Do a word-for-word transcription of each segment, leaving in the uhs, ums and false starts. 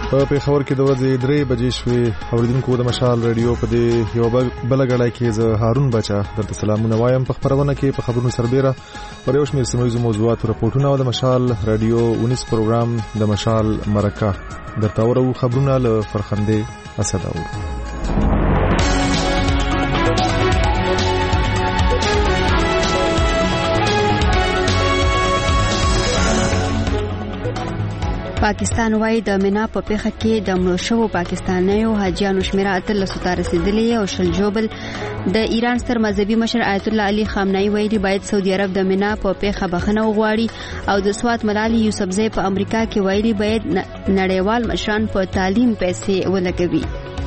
په پېښور کې د ورځې درې بجې شوې. اوریدونکو د مشال رادیو په دې یو بل غړای کې زه هارون بچا درته سلامونه وایم. په خبرونه کې په خبرونو سربېره پر یو شمېر سیمه موضوعات او راپورټونه او د مشال رادیو ونیس پروګرام د مشال مرکه درته اورو. خبرونه له فرخنده اسد اورو. پاکستان وايي د مینا په پیښه کې د مړو شوو پاکستانیو حاجیانو شمیره اتلسو ته رسیدلې او شل جوبل. د ایران ستر مذهبي مشر آیت الله علي خامنه‌ای ویلي باید سعودي عرب د مینا په پیښه بخښنه وغواړي او د سوات ملالي یوسفزۍ په امریکا کې ویلي باید نړیوال مشران په تعلیم پیسې ولګوي.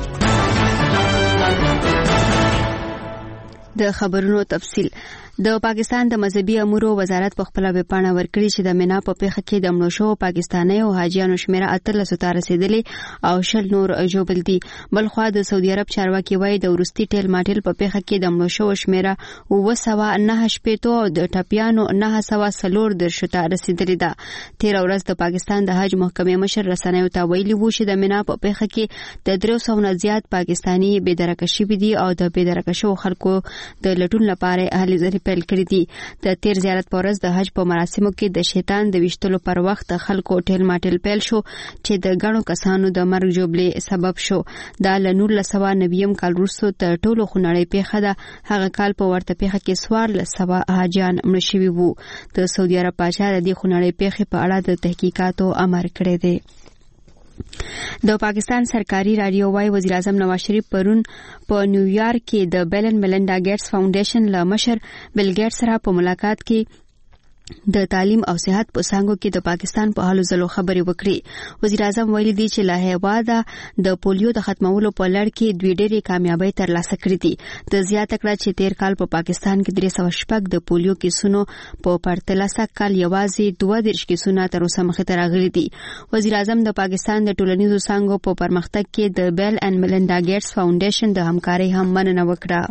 د خبرونو تفصیل. د پاکستان د مذهبي امورو وزارت په خپل ویبپاڼه ورکړي چې د مینا په پیښه کې د مړو شوو پاکستانیو حاجیانو شمیره اتلسو ته رسیدلې او شل نور جوبل دي. بلخوا د سعودي عرب چارواکي وایي د ورستي ټیل ماټیل په پیښه کې د مړو شوو شمیره اوه سوه نهه شپېته او د ټپیانو نهه سوه څلور دېرشو ته رسیدلې ده. تېره ورځ د پاکستان د حج محکمې مشر رسنیو ته ویلي وو چې د مینا په پیښه کې د درې سوو نه زیات پاکستاني بېدرکه شوي دي او د بېدرکه شوو خلکو د لټون لپاره هلې ځلې پیل کړی دي. د تیر زیارت په ورځ د حج په مراسمو کې د شیطان د ویشتلو پر وخت خلکو ټیل ماټیل پیل شو چې د غنو کسانو د مرګ جوړلې سبب شو. دا له نولس سوه نویم کال وروسته تر ټولو خونړۍ پیښه ده. هغه کال په ورته پیښه کې څوارلس سوه حاجیان مړه شوي وو. د سعودي عرب پاچا د دې خونړۍ پیښې په اړه د تحقیقاتو امر کړی دی. د پاکستان سرکاري رادیو وايي وزیر اعظم نواز شریف پرون په نیویارک کې د بیل اینڈ میلنډا ګیټس فاونډیشن له مشر بیل ګیټس سره په ملاقات کې د تعلیم او صحت په څانګو کې د پاکستان په حالو ځلو خبرې وکړي. وزیر اعظم ویلي دی چې له هیواده د پولیو د ختمولو په لړ کې دوی ډېرې کامیابۍ ترلاسه کړې دي. د زیاته کړه چې تیر کال په پاکستان کې درې سوه شپږ د پولیو کیسونو په پرتله سږ کال یوازې دوه دېرش کیسونه تر اوسه مخې ته راغلي دي. وزیر اعظم د پاکستان د ټولنیزو څانګو په پرمختګ کې د بیل اینڈ میلنډا ګیټس فاونډیشن د همکارۍ هم مننه وکړه.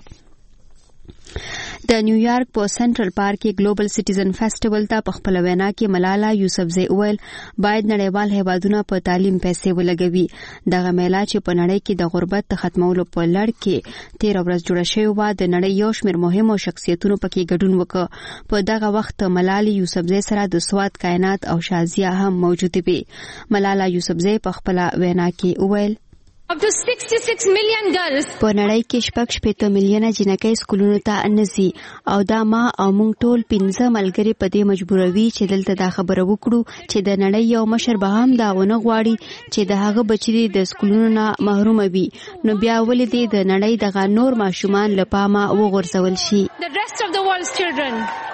د نیویارک په سنټرل پارک کې ګلوبل سټیزن فیسټیوال ته په خپل وینا کې ملاله یوسفزۍ ویل باید نړیوال هیوادونه په تعلیم پیسې ولګوي. دغه میله چې په نړۍ کې د غربت د ختمولو په لړ کې تیر ورځ جوړه شوې و د نړۍ یو شمېر مهمو شخصیتونو پکې ګډون وکړ. په دغه وخت ملاله یوسفزۍ سره د سوات کائنات او شازیه هم موجود وي. ملاله یوسفزۍ په خپل وینا کې ویل Up to sixty-six million girls. په نړۍ کې شپږ شپېته میلیونه جنکۍ سکولونو ته نه ځي او دا ما او موږ ټول پنځه ملګري په دې مجبوروي چې دلته دا خبره وکړو چې د نړۍ یو مشر به هم دا ونه غواړي چې د هغه بچي د سکولونو نه محروم وي. نو بیا ولې دې د نړۍ دغه نور ماشومان له پامه وغورځول شي. The rest of the world's children.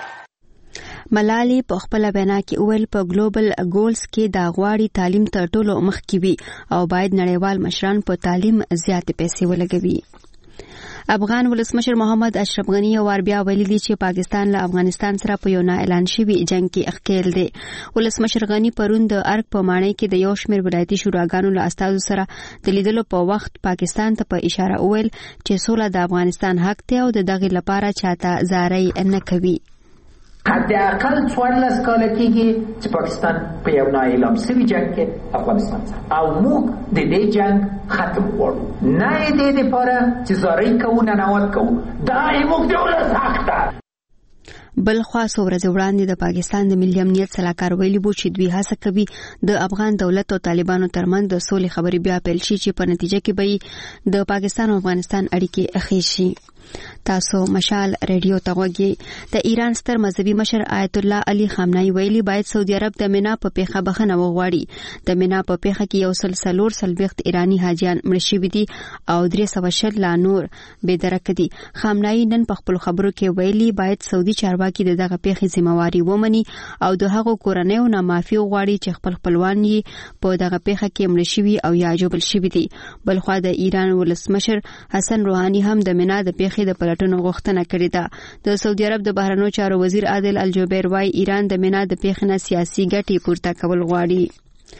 ملالي په خپل وینا کې ویل په ګلوبل ګولز کې دا غواړي تعلیم تر ټولو مخکې وي او باید نړیوال مشران په تعلیم زیاتې پیسې ولګوي. افغان ولسمشر محمد اشرف غنی یو وار بیا ویلي دی چې پاکستان له افغانستان سره په یو نه اعلان شوي جنگ کې ښکېل دی. ولسمشر غنی پرون د ارګ په ماڼۍ کې د یو شمېر ولایتي شوراګانو له استازو سره د لیدلو په وخت پاکستان ته په اشاره وویل چې سوله د افغانستان حق دی او د دغې لپاره چاته زارۍ نه کوي. حد اقل څوارلس کاله کېږي چې پاکستان په یو نا اعلان شوي جنګ کې افغانستان سره او موږ د دې جنګ ختم غواړو. نه یې دې دپاره چې زارۍ کوو ننوت کوو. دا زموږ د ولس حق ده. بل خوا څو ورځې وړاندې د پاکستان د ملي امنیت سلاکار ویلي وو چې دوی هڅه کوي د افغان دولت او طالبانو ترمنځ د سولې خبرې بیا پیل شي چې په نتیجه کې به د پاکستان او افغانستان اړیکې ښې شي. تاسو مشال ریډیو ته غوږی. د ایران ستر مذهبي مشر آیت الله علي خامنه‌ای ویلي باید سعودي عرب د مینا په پیښه بخښنه وغواړي. د مینا په پیښه کې یو سل څلور څلوېښت ایراني حاجیان مړه شوي دي او درې سوه شل لا نور بېدرکه دي. خامنه‌ای نن په خپلو خبرو کې ویلي باید سعودي چارواکي د دغه پیښې ذمہواري ومني او د هغو کورنیو نه معافي وغواړي چې خپل خپلوان یې په دغه پیښه کې مړه شوي او یا جوبل شوي دي. بلخوا د ایران ولسمشر حسن روحاني هم د مینا د پیښې د پلټنو غوښتنه کړې ده. د سعودي عرب د بهرنیو چارو وزیر عادل الجبیر وايي ایران د مینا د پیښې نه سیاسي ګټې پورته کول غواړي.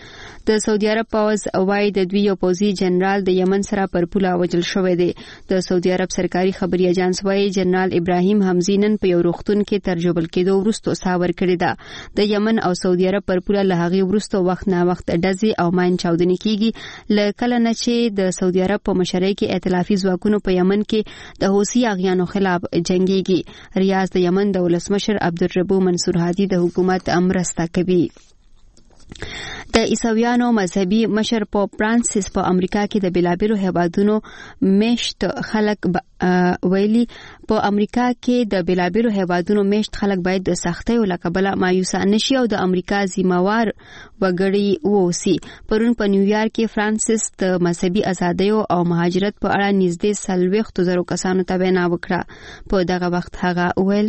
د سعودي عرب پوز وايي د دوی یو پوځي جنرال د یمن سره پر پوله وژل شوی دی. د سعودي عرب سرکاري خبري اژانس وايي جنرال ابراهیم حمزی نن په یو روغتون کې تر ژوبل کېدو وروسته ساه ورکړې ده. د یمن او سعودي عرب پر پوله له هغې وروسته وخت نه وخت ډزې او ماین چاودنې کېږي. له کله نه چې د سعودي عرب په مشرۍ کې ائتلافي ځواکونو په یمن کې د حوثي اغیانو خلاف جنګېږي. ریاض د یمن د ولسمشر عبدالربو منصور هادي د حکومت مرسته کوي. د عیسویانو مذهبي مشر پوپ فرانسیس په امریکا کې د بیلابیلو هیوادونو میشت خلک ویلي په امریکا کې د بیلابیلو هیوادونو میشت خلک باید د سختیو له کبله مایوسه نشي او د امریکا ذمہوار وګړي ووسي. پرون په نیویارک کې فرانسیس د مذهبي ازادیو او مهاجرت په اړه نږدې څلوېښتو زرو کسانو ته وینا وکړه. په دغه وخت هغه وویل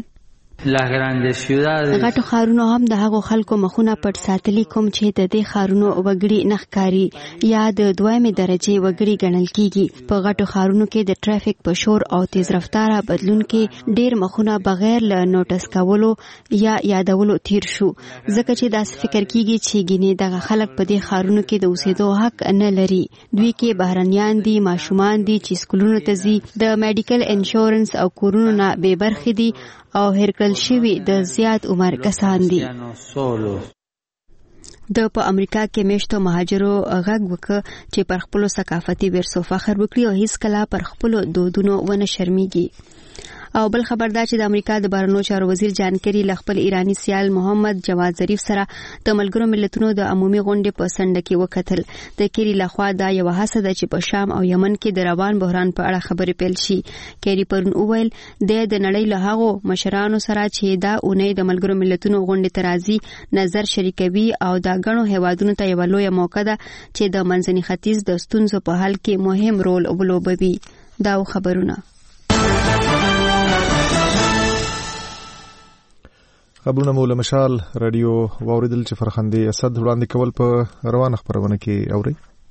غټو ښارونو هم د هغو خلکو مخونه پټ ساتلي کوم چې د دې ښارونو وګړي نه ښکاري یا د دویمې درجې وګړي ګڼل کیږي. په غټو ښارونو کې د ټرافیک په شور او تیز رفتاره بدلون کې ډیر مخونه بغیر له نوټس کولو یا یادولو تیر شو، ځکه چې داسې فکر کیږي چې ګینه دغه خلک په دې ښارونو کې د اوسېدو حق نه لري. دوی کې بهرنیان دي، ماشومان دي چې سکولونو ته ځي، د میډیکل انشورنس او کورونو نه بې برخې دي او هرکل شوی د زیات عمر کسان دي. د په امریکا کې میشتو مهاجرو غږ وکړ چې پر خپل ثقافتي ورثو فخر وکړي او هیڅ کله پر خپل دودونو ونه شرمېږي. او بل خبر دا چې د امریکا د بهرنیو چارو وزیر جان کری له خپل ایرانی سیال محمد جواد ظریف سره د ملګرو ملتونو د عمومي غونډې په سنډه کې وکتل. د کری لخوا دا یو هڅه ده چې په شام او یمن کې د روان بحران په اړه خبرې پیل شي. کری پرون وویل د د نړۍ له هغو مشرانو سره چې دا اونۍ د ملګرو ملتونو غونډې ته راځي نظر شریکوي او دا ګڼو هیوادونو ته یو لویه موقع ده چې د منځني ختیځ د ستونزو په حل کې مهم رول ولوبوي. دا خبرونه خبرونه مو له مشال رادیو واوریدل چې فرخندې اسد وړاندې کول په روانه خبرونه کې اوري.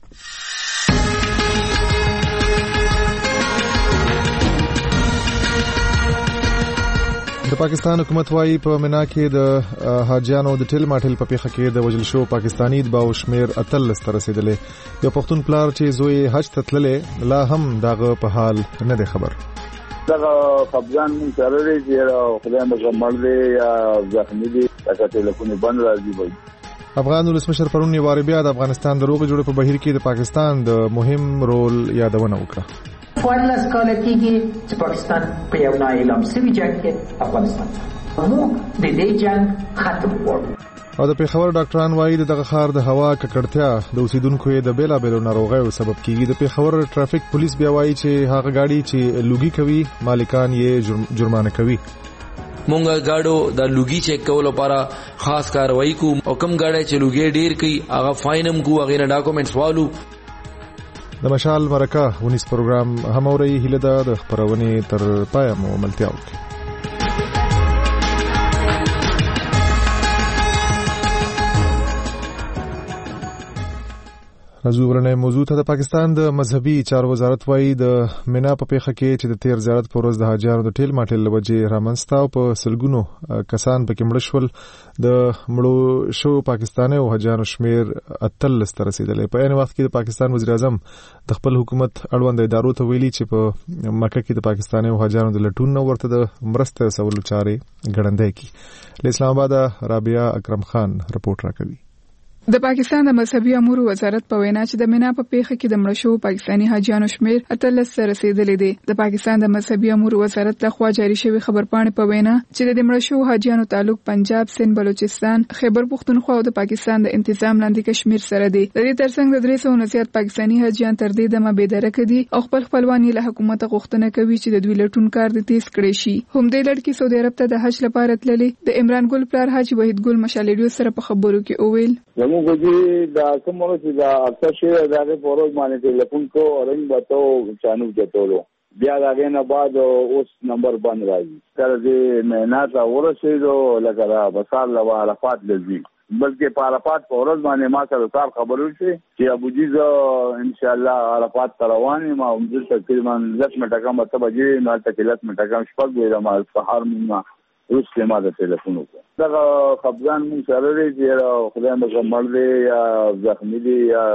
د پاکستان حکومت وايي په مینا کې د حاجیانو د ټیل ماټل په پیخه کې د وجل شو پاکستانی د باو شمیر اتلس تر رسیدلې. یو پښتون پلار چې زوی حج ته تللې لا هم دغه په حال نه دی خبر. دغه خپګان مون سره لري چې خدای مې مړ دی یا ځخمي دی تاسو ټلیفون بند راځي وای. افغان ولسمشر پرون نیواره بیا د افغانستان د روغ جوړ په بهیر کې د پاکستان د مهم رول یادونه وکړه. څوارلس کاله کېږي چې پاکستان په یو نااعلان شوي جنګ کې افغانستان ته موږ د دې جنګ ختم غواړو. او د پیښور ډاکټران وايي دغه ښار د هوا ککړتیا د اوسیدونکو د بیلابیلو ناروغیو سبب کیږي. د پیښور ټرافیک پولیس بیا وايي چې هغه گاډي چې لوګي کوي مالکان یې جرمانه کوي. مونږه گاډو د لوګي چیک کولو لپاره خاص کاروایی کو او کم گاډي چې لوګي ډیر کوي هغه فاینم کو هغه نه ډاکومېنټس والو. د مشال مرکه ونیس پروګرام هم اوري هله د خبرونه تر پای مو ملتیا وکړي. راځو ورنه موضوع ته. د پاکستان د مذهبي چارو وزارت وايي د مینا په پیخه کې چې د تیر زیارت پر ورځ د حاجیانو د ټیل ماټل لوجه رامنستا او په سلګونو کسان پکې مړ شول. د مړو شو پاکستاني او حاجیانو شمیر اتلس تر رسیدلې. په عین وخت کې د پاکستان وزیر اعظم د خپل حکومت اړوند ادارو ته ویلي چې په مکه کې د پاکستاني او حاجیانو د لټون نو ورته د مرسته سوالو چارې ګړندې کی. له اسلام آباد رابعه اکرم خان رپورټ راکوي. د پاکستان د مذهبي امور وزارت په وینا چې د مینا په پیخه کې د مړ شو پاکستاني حاجیانو شمیر اتلس سره رسیدلې دي. د پاکستان د مذهبي امور وزارت لخوا جاری شوی خبرپاڼې په وینا چې د مړ شو حاجیانو تعلق پنجاب، سند، بلوچستان، خیبر پختونخوا او د پاکستان د انتظام لاندې کشمیر سره دي. د دې ترڅنګ د درې سوه نه زیات پاکستاني حاجیان تر دې دمه بې درکه دي او خپل خپلوان له حکومت غوښتنه کوي چې د دوی لټون کار د تیز کړي شي. همدې لړ کې سعودي عرب ته د حج لپاره تللې د عمران ګل پلار حاجی وحید ګل مشالډیو سره په خبرو کې اوویل زموږ دا کومه چې دا اکثر شی دغه پروژه باندې ټلیفون کو اورنګ بتو چانو جتولو بیا داغه نه بعد اوس نمبر بند راځي تر دې مهنت اورسېدو لکه بسال له عرفات لذي بلکې په عرفات په ورځ باندې ما سره کار خبرو شي چې ابو جیز ان شاء الله عرفات رواني ما عمر تقریبا لس منټه کم ته بجې نه تکلیف منټه کم شپږ ویل ما سحر ما اوس ما د ټلیفون وکړ دا خپګان مون سره دی چې خدای مې مړ دی یا زخمی دی یا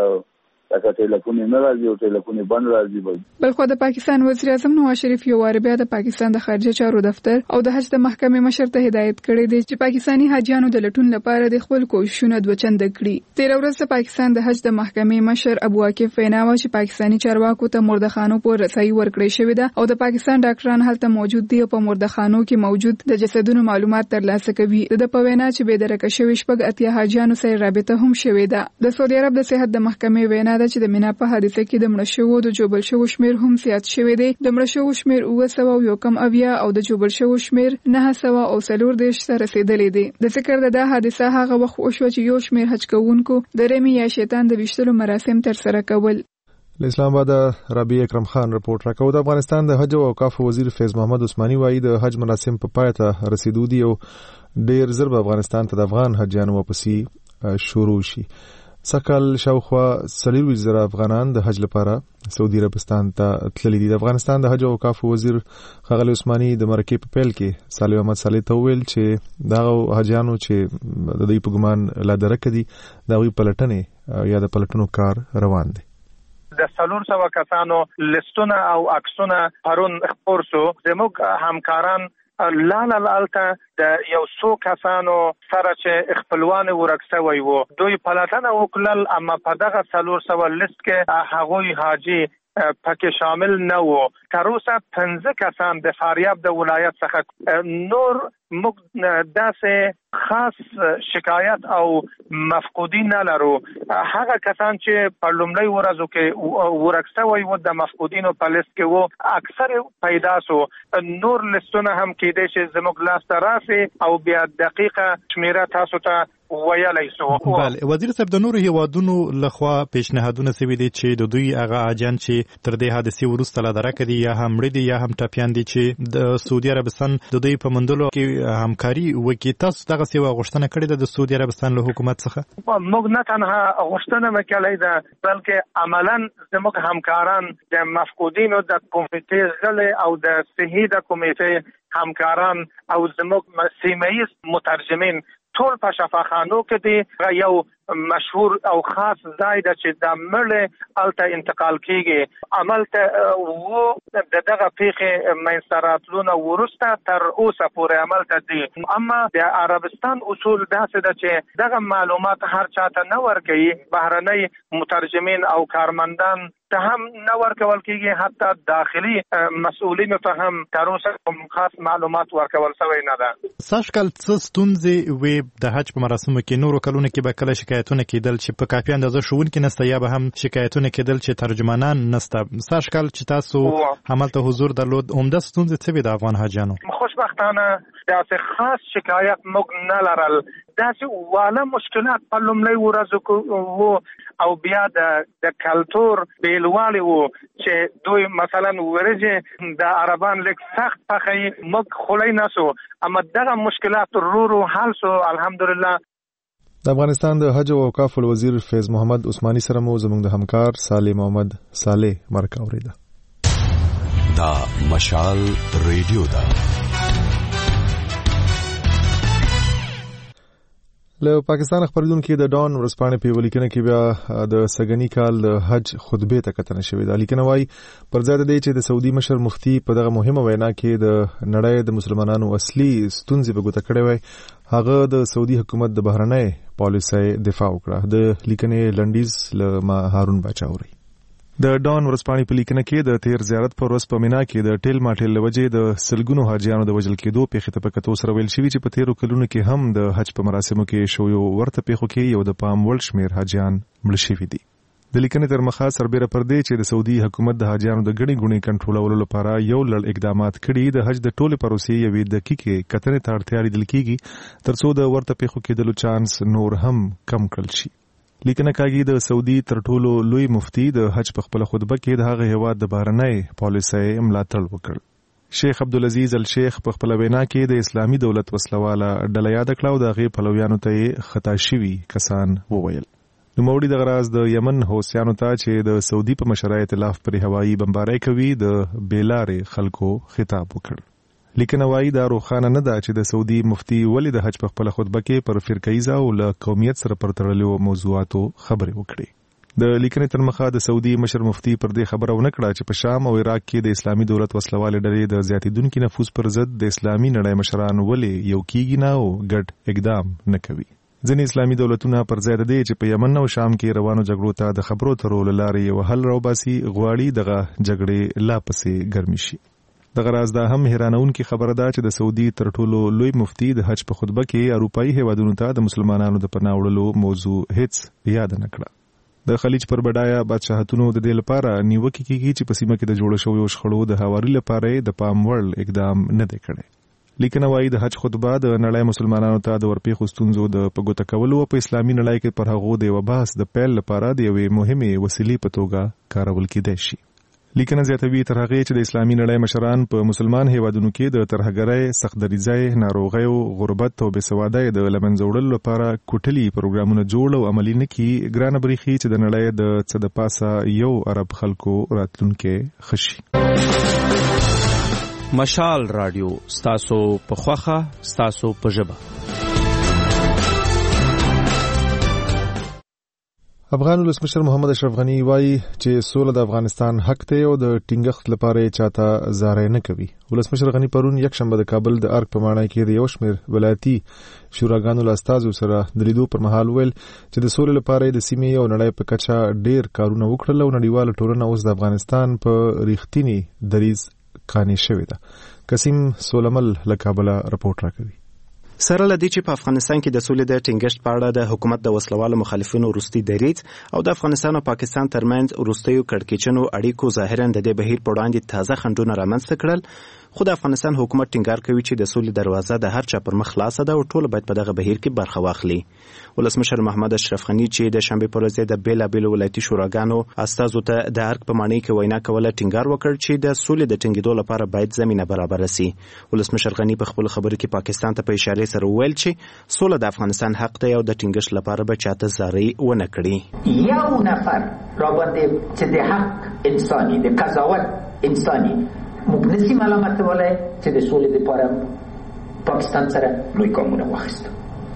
دا ټلیفون نه راځي او ټلیفون بند راځي. بل خو د پاکستان وزیر اعظم نواز شریف یو وار بیا د پاکستان د خارجه چارو دفتر او د حج د محکمې مشر ته هدایت کړی دی چې پاکستانی حاجیانو د لټون لپاره د خپل کوښښونه دوه چنده کړي. تیر ورځ د پاکستان د حج د محکمې مشر ابو عاکف ویناوه چې پاکستانی چارواکو ته مردخانو پر رسایي ورکړې شوې ده او د پاکستان ډاکټران هلته موجود دي او په مردخانو کې موجود د جسدونو معلومات ترلاسه کوي. د پوینا چې به درکه شوی شپږ اتیا حاجیانو سره رابطه هم شوې ده. د سعودي عرب د صحت د محکمې وینا ده چې د مینا په حادثه کې د مړ شوو د جوبل شوو شمیر هم زیات شوی دی. د مړ شوو شمیر اوه سوه او یو کم اویا او د جوبل شوو شمیر نه سوه او څلور دېرش ته رسیدلی دی. د ذکر د دا حادثه هغه وخت وشوه چې یو شمیر حج کوونکو د رمي یا شیطان د ویشتلو مراسم ترسره کول. اسلام آباد ربیع اکرم خان رپورټ راکاو. د افغانستان د حج او اوقاف وزیر فیض محمد عثماني وایي د حج مراسم په پای ته رسیدو دي او ډیر زر به افغانستان ته د افغان حجانو واپسي شروع شي. سکهال شاوخوا څلور زره افغانان د حج لپاره سعودي عربستان ته تللي دي. د افغانستان د حج او اوقاف وزیر ښاغلی عثماني د مرکې په پیل کې صالح محمد صالح ته وویل چې دغه حجانو چې د دوی په ګمان لا درکه دي د هغوی پلټنې یا د پلټنو کار روان دی. د څلور سوه کسانو لستونه او عکسونه پرون خپور شو. زموږ همکاران لاله لالته د یو څو کسانو سره چې خپلوان ورک شوی وو دوی پلټنه وکړل، اما په دغه څلور سوه لیست کې هغوی حاجی پکې شامل نه وو. تر اوسه پنځه کسان د فاریاب د ولایت څخه نور موږ داسې خاص شکایت او مفقودین نه لرو. هغه کسان چې په لومړۍ ورځو کې ورک شوی وو د مفقودینو په لیست کې وو اکثر پیدا شو. نور لیستونه هم کېدای شي زموږ لاسته راسي او بیا دقیقه شمیره تاسو ته ویلی شو. بله وزیر صاحب د نورو هیوادونو لخوا پیشنهادونه سوي دي چې د دوی هغه اجان چې تر دې حادثې وروسته لا درکه دي یا هم مړه دي یا هم ټپیان دي چې د سعودي عربستان د دوی په مندلو کې همکاري وکړي. تاسو دغه سیوا غوښتنه کړې ده د سعودي عربستان له حکومت څخه؟ موږ نه تنها غوښتنه وکړې ده بلکې عملاً زموږ همکاران د مفقودینو د کمیټې غړي او د صحي د کمیټې همکاران او زموږ سیمه‌ایز مترجمین ټول په شفاخانو کې دي. یو مشهور او خاص ځای ده چې د مړه الته انتقال کیږي. عمل ته وو د دغه پیښې منځته راتلونه وروسته تر اوسه پورې عمل ته دي. اما د عربستان اصول داسې ده چې دغه معلومات هر چاته نه ورکوي. بهرنۍ مترجمین او کارمندان ته هم نه ورکول کیږي، حتی داخلي مسؤلینو ته هم تر اوسه کوم خاص معلومات ورکول شوی نه ده. سږ کال څه ستونزې وې د حج په مراسمو کې؟ نورو کلونو کې به کله شکایتونه کېدل چې په کافي اندازه ښوونکي نسته یا به هم شکایتونه کېدل چې ترجمانان نسته. سږ کال چې تاسو همالته حضور درلود عمده ستونزې څه وې د افغان حاجیانو؟ خوشبختانه داسې خاص شکایت موږ نه لرل. داسې واله مشکلات په لومړۍ ورځو کې وو او بیا د کلتور بیلوالی وو چې دوی مثلا ورځې د عربان لیک سخت پخوي موږ خولی نسو، اما دغه مشکلات رو رو حل سو الحمدلله. د افغانستان د حج او اوقاف وزیر فیض محمد عثماني سره مو زموږ د همکار صالح محمد صالح مرکه اوریده. دا مشال ریډیو دا له پاکستان خبرونه د ډان ورسپانې په ولیکنه کې بیا د سګنی کال د حج خطبه ته کتنه شوې ده. لیکنه وايي پر ځای د دې چې د سعودي مشر مفتي په دغه مهمه وینا کې د نړۍ د مسلمانانو اصلي ستونزې په ګوته کړې وای، هغه د سعودي حکومت د بهرنۍ پالیسۍ دفاع وکړه. د لیکنې لنډیز له ما هارون باچاوري. د ډان ورسپانې په لیکنه کې د تیر زیارت پر ورځ په مینا کې د ټیل ماټیل لوجې د سلګونو حاجیانو د وجل کېدو پیښې ته په کتو سره ویل شوی چې په تیرو کلونو کې هم د حج په مراسمو کې شویو ورته پیښو کې یو د پام وړ شمیر حاجیان مړه شوي دي. د لیکنې تر مخه سربېره پر دې چې د سعودي حکومت د حاجیانو د ګڼې ګوڼې کنټرولولو لپاره یو لړ اقدامات کړي، د حج د ټولې پروسې یوې دقیقې کتنې ته اړتیا لیدل کېږي ترڅو د ورته پیښو کېدلو چانس نور هم کم کړل شي. لیکنه کاږي د سعودي تر ټولو لوی مفتی د حج په خپل خطبه کې د هغه هیواد د بهرنۍ پالیسۍ ملاتړ وکړ. شیخ عبدالعزیز الشیخ په خپل وینا کې د اسلامي دولت وسلواله ډله یاد کړه او د هغې پلویانو ته خطا شوي کسان وویل. نوموړي دغه راز د یمن حوثیانو ته چې د سعودي په مشرۍ ائتلاف پر هوایي بمبارۍ کوي د بېلارې خلکو خطاب وکړ. لیکنه وايي دا روښانه نه ده چې د سعودي مفتي ولې د حج په خپل خطبه کې پر فرقه‌ایزه او له قومیت سره پر تړلو موضوعاتو خبرې وکړي. د لیکنې تر مخه د سعودي مشر مفتي پر دې خبره ونه کړه چې په شام او عراق کې د اسلامي دولت وسلوالې ډلې د زیاتیدونکو نفوذ پر ضد د اسلامي نړۍ مشران ولې یو کیږي نه او ګډ اقدام نه کوي. ځینې اسلامي دولتونه پر ځای د دې چې په یمن او شام کې روانو جګړو ته د خبرو ترو لارې یو حل راوباسي غواړي دغه جګړې لا پسې ګرمي شي. دغه راز دا هم حیرانونکې خبره ده چې د سعودي تر ټولو لوی مفتي د حج په خطبه کې اروپایي هیوادونو ته د مسلمانانو د پناه وړلو موضوع هیڅ یاد نه کړه. د خلیج پر بډایه بادشاهتونو د دې لپاره نیوکه کیږي چې په سیمه کې د جوړ شویو شخړو د هواري لپاره د پام وړ اقدام نه دی کړی. لیکنه وايي د حج خطبه د نړۍ مسلمانانو ته د ورپېښو ستونزو د پګوته کولو او په اسلامي نړۍ کې پر هغو د یو بحث د پیل لپاره د یوې مهمې وسیلې په توګه کارول کېدای شي. لیکنه زیاتوي تر هغه چې د اسلامي نړۍ مشران په مسلمان هیوادونو کې د ترهګرۍ، سختدریځۍ، ناروغیو، غربت او بېسوادۍ د له منځه وړلو لپاره کوټلي پروګرامونه جوړ او عملي نه کړي، ګرانه برېښي چې د نړۍ د څه د پاسه یو عرب خلکو راتلونکی ښه شي. مشال رادیو ستاسو په خوښه ستاسو په ژبه. افغان ولسمشر محمد اشرف غنی وایي چې سوله د افغانستان حق دی او د ټینګښت لپاره چاته زارۍ نه کوي. ولسمشر غنی پرون یکشنبه د کابل د ارګ په ماڼۍ کې د یو شمېر ولایتي شوراګانو له استازو سره د لیدو پر مهال ویل چې د سولې لپاره د سیمې او نړۍ په کچه ډېر کارونه وکړل او نړیواله ټولنه اوس د افغانستان په ریښتینی دریځ قانع شوې ده. قسیم سولمل له کابله رپورټ راکوي. سره لدی چې په افغانستان کې د سولې د ټینګښت په اړه د حکومت د وسلوالو مخالفینو وروستي دریځ او د افغانستان او پاکستان ترمنځ وروستیو کړکېچنو اړیکو ظاهرا د دې بهیر په وړاندې تازه خنډونه رامنځته کړل، خو د افغانستان حکومت ټینګار کوي چې د سولې دروازه د هر چا پر مخ خلاصه ده او ټول باید په دغه بهیر کې برخه واخلي. ولسمشر محمد اشرف غنی چې د شنبه پر ورځ د بیلابیلو ولایتي شوراګانو استازو ته د ارګ په ماڼۍ کې وینا کوله ټینګار وکړ چې د سولې د ټینګېدو لپاره باید زمینه برابر شي. ولسمشر غنی په خپل خبرو کې پاکستان ته په اشاره سره وویل چې سوله د افغانستان حق دی او د ټینګښت لپاره به چاته زارۍ ونه کړي. یو نفر را باندې چې د حق انساني د قضاوت انساني موږ نسی ملامتولای چې د سولې لپاره پاکستان سره لوی ګامونه واخیستو.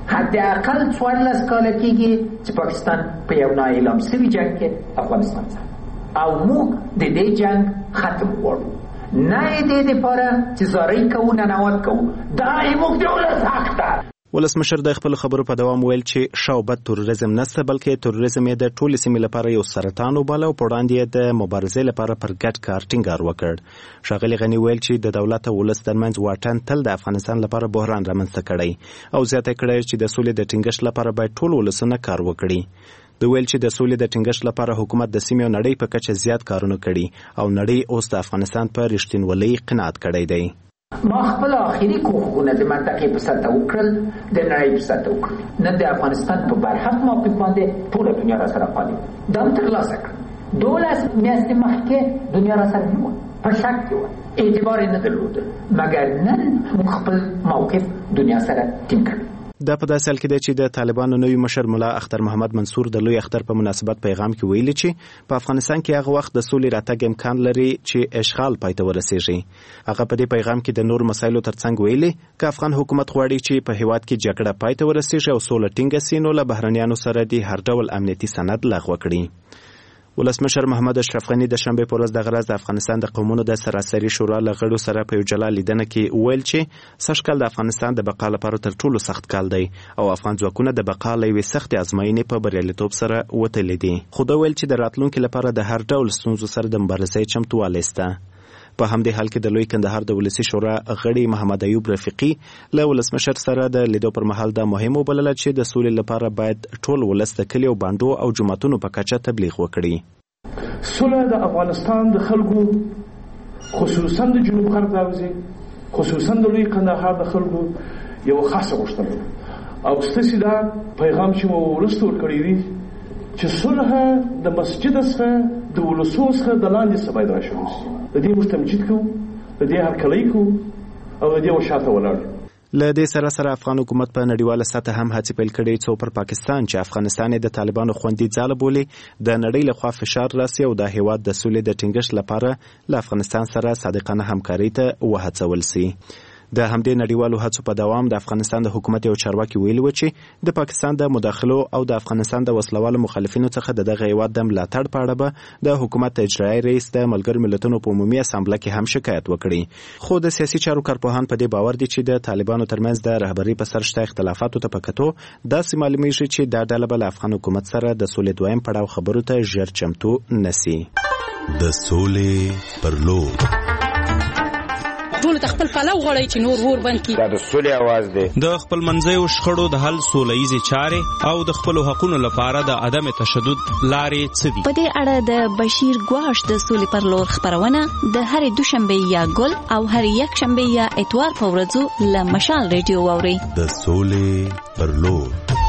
حداقل څوارلس کاله کېږي چې پاکستان په یو نااعلان شوي جنګ کې افغانستان سره او موږ د دې جنګ ختم غواړو، نه یې دې دپاره چې زارۍ کوو ننوات کوو. دا زموږ د ولس حق ده. ولسمشر د خپل خبرو په دوام ویل چې شاوبد تروریزم نسته بلکې تروریزم یې د ټولې سیمې لپاره یو سرطان وباله او په وړاندې یې د مبارزې لپاره پر ګډ کار ټینګار وکړ. ښاغلي غني ویل چې د دولت او ولس ترمنځ واټن تل د افغانستان لپاره بحران رامنځته کړی او زیاته کړی چې د سولې د ټینګښت لپاره باید ټول ولسونه کار وکړي. د ویل چې د سولې د ټینګښت لپاره حکومت د سیمې او نړۍ په کچه زیات کارونه کړي او نړۍ اوس د افغانستان په رښتینولۍ قناعت کړی دی. ما خپل آخري کوښښونه د منطقې په سطح وکړل، د نړۍ په سطح وکړل. نن د افغانستان په برحق موقف باندې ټوله دنیا را سره خالي دا هم ترلاسه کړل. دولس میاشتې مخکې دنیا را سره نه وه، په شک کې وه، اعتبار یې نه درلوده، مګر نن موږ خپل موقف دنیا سره ټینګ کړ. دا په داسې حال کې دی چې د طالبانو نوي مشر ملا اختر محمد منصور د لوی اختر په مناسبت پیغام کې ویلي چې په افغانستان کې هغه وخت د سولې راتګ امکان لري چې اشغال پای ته ورسیږي. هغه په دې پیغام کې د نور مسایلو ترڅنګ ویلي چې افغان حکومت غواړي چې په هیواد کې جګړه پای ته ورسیږي او سوله ټینګه سي، نو له بهرنیانو سره د هر ډول امنیتي سند لغوه کړي. ولسمشر محمد اشرف غنی د شنبه په ورځ د غرض د افغانستان د قومونو د سراسري شورا له غړو سره په یو جلا لیدنه کې ویل چې سږکال د افغانستان د بقا لپاره تر ټولو سخت کال دی او افغان ځواکونه د بقا له یوې سختې ازموینې په بریالیتوب سره وتلي دي، خو دا ویل چې د راتلونکي لپاره د هر ډول ستونزو سره د مبارزې چمتووالی شته. په همدې حال کې د لوی کندهار د ولسي شورا غړي محمد ایوب رفیقي له ولسمشر سره د لیدو پر مهال دا مهم وبلله چې د سولې لپاره باید ټول ولس د کلي او بانډو او جوماتونو په کچه تبلیغ وکړي. سوله د افغانستان د خلکو خصوصا د جنوب غرب د حوزې خصوصا د لوی کندهار د خلکو یو خاصه غوښتنه او ستاسو دا پیغام چې مو ورسته ورکړی دی چې صلح د مسجد څخه د ولسو څخه د لاندې سبا درا شو د دې مستمجد کو د دې هرکلی کو او د دې وشاته ولاړ. له دې سره سره افغان حکومت په نړیواله سطح هم هڅې پیل کړې څو پر پاکستان چې افغانستان د طالبانو خوندي ځاله بولي د نړۍ له خوا فشار راسي او د هیواد د سولې د ټینګښت لپاره له افغانستان سره صادقانه همکاري ته وهڅول سي. د همدې نړیوالو هڅو په دوام د افغانستان د حکومت یو چارواکي ویلي و چې د پاکستان د مداخلو او د افغانستان د وسلوالو مخالفینو څخه د دغه هیواد د ملاتړ په اړه به د حکومت اجرایي رئیس د ملګرو ملتونو په عمومي اسامبله کې هم شکایت وکړي. خو د سیاسي چارو کارپوهان په دې باور دي چې د طالبانو ترمنځ د رهبرۍ په سر شته اختلافاتو ته په کتو داسې معلومیږي چې دا ډله به له افغان حکومت سره د سولې دویم پړاو خبرو ته ژر چمتو نسی. د سولې پر لور ټول خپل پلو غړی چې نور ور بند کی. دا د سولې आवाज دی. د خپل منځیو شخړو د حل سولهیزي چارې او د خپل حقوقو لپاره د عدم تشدد لارې څه دي. په دې اړه د بشیر ګواش د سولې پر لور خبرونه د هرې دوشنبه یا ګل او هرې یک شنبه یا اتوار په ورځو له مشال ریډیو واوري. د سولې پر لور.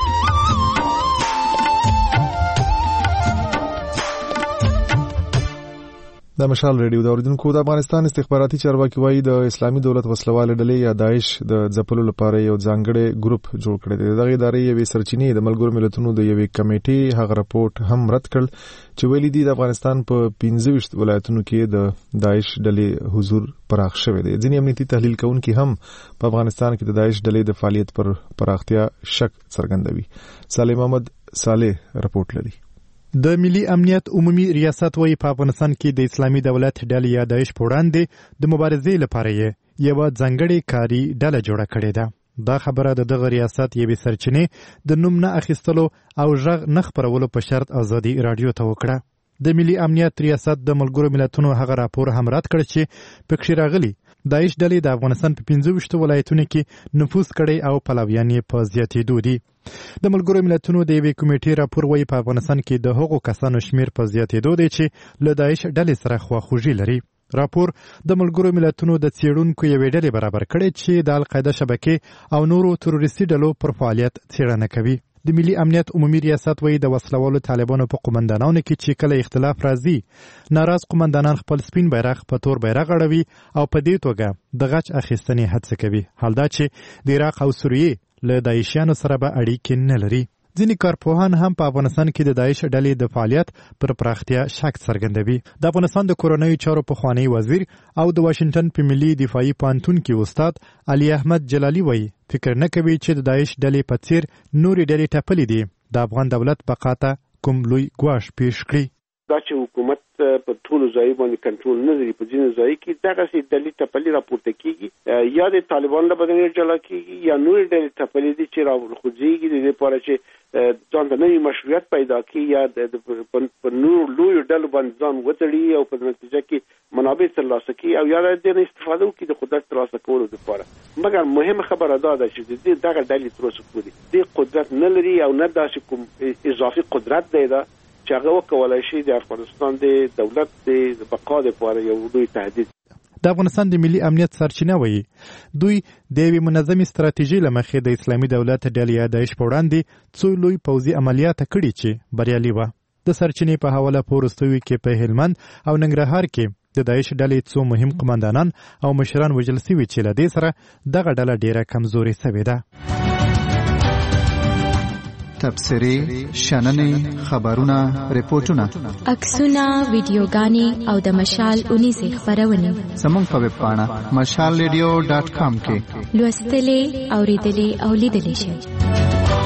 د مشال ریډیو د اوریدونکو د افغانستان استخباراتي چارواکي وایي د اسلامي دولت وسلوال ډلې یا داعش د ځپلو لپاره یو ځانګړی ګروپ جوړ کړی دی. دغه ادارې یوې سرچینې د ملګرو ملتونو د یوې کمیټې هغه راپورټ هم رد کړ چې ویلي دي د افغانستان په پنځه ویشت ولایتونو کې د داعش ډلې حضور پراخ شوی دی. ځینې امنیتي تحلیل کوونکي هم په افغانستان کې د داعش ډلې د فعالیت پر پراختیا شک څرګندوي. صالح محمد صالح راپورټ لري. د ملي امنیت عمومي ریاست وایي په افغانستان کې د اسلامي دولت ډلې یا داعش په وړاندې د مبارزې لپاره یې یوه ځانګړې کاري ډله جوړه کړې ده. دا خبره د دغه ریاست یوې سرچینې د نوم نه اخیستلو او غږ نه خپرولو په شرط ازادي راډیو ته وکړه. د ملي امنیت ریاست د ملګرو ملتونو هغه راپور هم رد کړ چې پکې راغلي داعش ډلې د افغانستان په پنځه ویشتو ولایتونو کې نفوذ کړی او پلویان یې په زیاتېدو دي. د ملګرو ملتونو د یوې کمیټې راپور وایي په افغانستان کې د هغو کسانو شمیر په زیاتېدو دی چې له داعش ډلې سره خواخوږي لري. راپور د ملګرو ملتونو د څېړونکو یوې ډلې برابر کړی چې د القاعده شبکې او نورو تروریستي ډلو پر فعالیت څېړنه کوي. د ملي امنیت عمومي ریاست وایي د وسلوالو طالبانو په قومندانانو کې چې کله اختلاف راځي ناراض قومندانان خپل سپین بیرغ په تور بیرغ اړوي او په دې توګه د غچ اخیستنې هڅه کوي. حال دا چې د عراق او سوریې له داعشیانو سره به اړیکې نه لري. ځینې کارپوهان هم په افغانستان کې د داعش ډلې د فعالیت پر پراختیا شک څرګندوي. د افغانستان د کورنیو چارو پخوانی وزیر او د واشنگټن په ملي دفاعي پوهنتون کې استاد علي احمد جلالي وایي فکر نه کوي چې د داعش ډلې په څیر نورې ډلې ټپلې دي د افغان دولت بقا ته کوم لوی ګواښ پیښ کړي. دا چې حکومت په ټولو ځای باندې کنټرول نه لري په ځینو ځای کې دغسې ډلې ټپلې راپورته کېږي یا د طالبانو له بدنې جلا کېږي یا نورې ډلې ټپلې دي چې راخوځېږي د دې لپاره چې ځان ته نوی مشروعیت پیدا کړي یا په نورو لویو ډلو باندې ځان وتړي او په نتیجه کې منابع ترلاسه کړي او یا د دې نه استفاده وکړي د قدرت ترلاسه کولو لپاره. مګر مهمه خبره دا ده چې د دغه ډلې تر اوسه پورې دې قدرت نه لري او نه داسې کوم اضافي قدرت دی ده چې هغه وکولای شي د افغانستان د دولت د بقا لپاره یو لوی تهدید. د افغانستان د ملي امنیت سرچینه وایي دوی د یوې منظمې ستراتیژۍ له مخې د اسلامي دولت ډلې یا داعش په وړاندې څو لوی پوځي عملیات کړي چې بریالي وه. د سرچینې په حواله په وروستیو کې په هلمند او ننګرهار کې د داعش ډلې څو مهم قماندانان او مشران وژل شوي چې له دې سره دغه ډله ډیره کمزورې شوې ده. تبصرې، شننې، خبرونه، ریپورتونه، عکسونه، ویډیوګانې او د مشال اونیزې خبرونه زموږ په ویب پاڼه مشال ریډیو ډاټ کام کې لوستلې، اوریدلې او لیدلې شئ.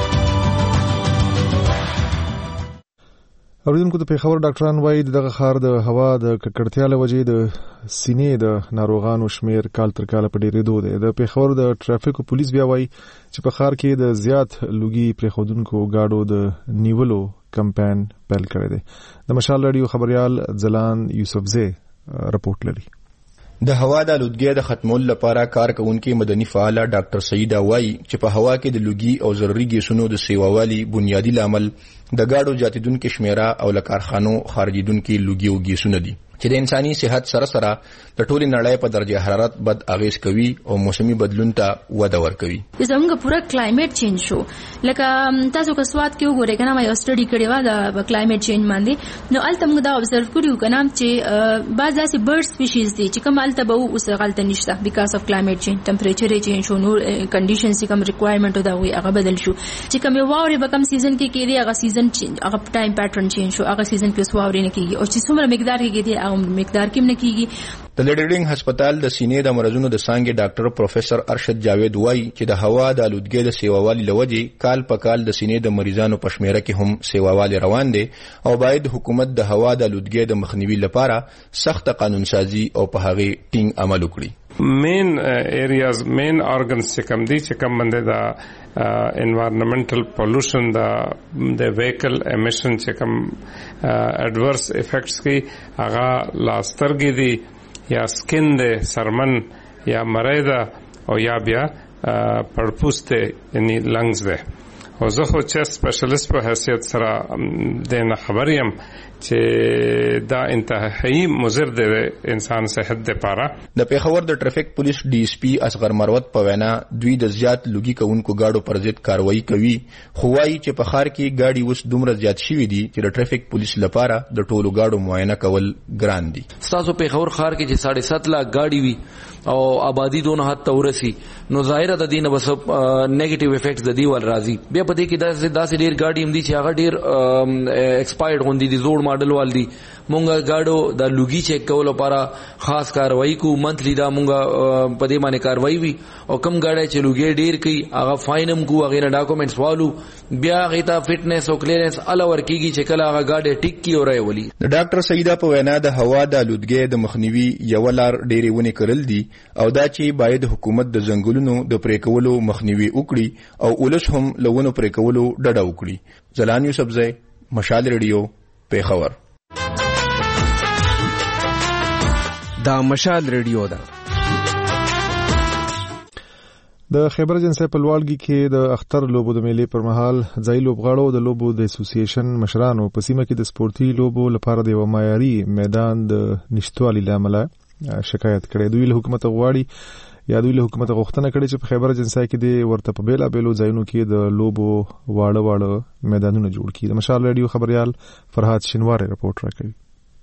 اوریدونکو د پیښور ډاکټران وایي دغه ښار د هوا د ککړتیا له وجې د سینې د ناروغانو شمیر کال تر کاله په ډېرېدو دی. د پیښور د ټرافیکو پولیس بیا وایي چې په ښار کې د زیات لوګي پرېښودونکو ګاډو د نیولو کمپاین پیل کړی دی. د مشال راډیو خبریال ځلان یوسفزی رپورټ لري. د هوا د آلودګۍ د ختمولو لپاره کار کوونکي مدني فعاله ډاکټر سعیده وایي چې په هوا کې د لوګي او ضروري ګیسونو د سیووالي بنیادی لامل د ګاډو زیاتېدونکي شمیره او له کارخانو خارجېدونکي لوګي او ګیسونه دي چې د انساني صحت سره سره د ټولې نړۍ په درجه حرارت بد اغیز کوي او موسمي بدلون ته وده ورکوي. زموږ پورا کلایمټ چینج شو لکه تاسو که سواد کې وګورئ کنه ما یو سټډي کړی و د کلایمټ چینج باندې نو الته موږ دا ابزرو کړیو کنه چې بعض داسې برډ سپیشیز دي چې کوم الته به اوس غلطه نشته بیکاز اف کلایمټ چینج ټمپریچر چینج شو نور کنډیشنز کوم ریکوایرمنټ دا وي هغه بدل شو چې کوم واوري به کوم سیزن کې کېږي هغه سیزن چینج هغه ټایم پیټرن چینج شو هغه سیزن کې واوري نه کېږي او چې څومره مقدار کې کېږي هغه مقدار کې نه کېږي د لیډرډینګ هسپتال د سینې د مرزونو د څانګې ډاکټر پروفیسور ارشد جاوید وایي چې د هوا د آلودګۍ د سیووالي لوجې کال په کال د سینې د مریضانو په شمیره کې هم سیووالي روان دي او باید حکومت د هوا د آلودګۍ د مخنیوي لپاره سخت قانون سازي او په هغه ټینګ عمل وکړي. مین ایریاز مین ارګنز چې کوم دي چې کوم باندې دا انوایرنمنټل پولوشن دا د ویکل امیشن چې کوم اډورس افیکټس کی هغه لاسترګي دي یا سکن ده سرمن یا مریضه او یا بیا پړپوسته یعنی لنګز ده. او زه خو چې سپیشلیست په حیثیت سره د نه خبریم چې دا انتهایی مضر دی انسان صحت لپاره. د پیښور د ټریفیک پولیس ډي اس پی اصغر مروت په وینا دوی د زیات لوګي کوونکو گاډو پر ضد کاروایی کوي خو وايي چې په ښار کې گاډي اوس دومره زیات شوي دي چې د ټریفیک پولیس لپاره د ټولو گاډو معاینه کول ګران دي. ستاسو پیښور ښار کې چې ساڑھے سات لاکھ گاډي وي او آبادی دونه حد ته ورسي نو ظاهره د دې نه بس نیگیټیو افیکټس د دې ول راځي. بیا په دې کې داسې داسې ډېر گاډي هم دي چې هغه ډېر ایکسپایرډ غوندي دي زوړ ماډل وال دي. مونږه گاډو د لوګي چیک کول لپاره خاص کاروایی کو منتلی دا مونږه په دې باندې کاروایی وي او کم گاډي چې لوګي ډېر کوي هغه فاینم کو هغه نه ډاکومېنټس والو بیا هغه ته فټنس او کلیرنس الور کیږي چې کله هغه گاډي ټیک کی او راولي. د ډاکټر سیدا په وینا د هوا د آلودګۍ د مخنیوي یو لار ډېرې ونې کرل دي او دا چې باید حکومت د ځنګلونو د پرې کولو مخنیوي وکړي او ولس هم لونو پرې کولو ډډه وکړي. زلان یوسفزی، مشال ریډیو، پیښور. دا مشال ریډیو ده. د خیبر جنسي په لوړګي کې د اختر لوبو د میلې پر مهال ځای لوبغاړو د لوبو د اسوسییشن مشرانو په سیمه کې د سپورتي لوبو لپاره د یو معیاري میدان د نشټوالي لامل شکایت کړي. دوی له حکومت غواړي یا دوی له حکومت غوښتنه کړې چې په خیبر جنسي کې د ورته په بیلا بیلو ځایونو کې د لوبو واړه واړه میدانونه جوړ کړي. د مشال ریډیو خبريال فرهاد شینواری رپورټ راکوي.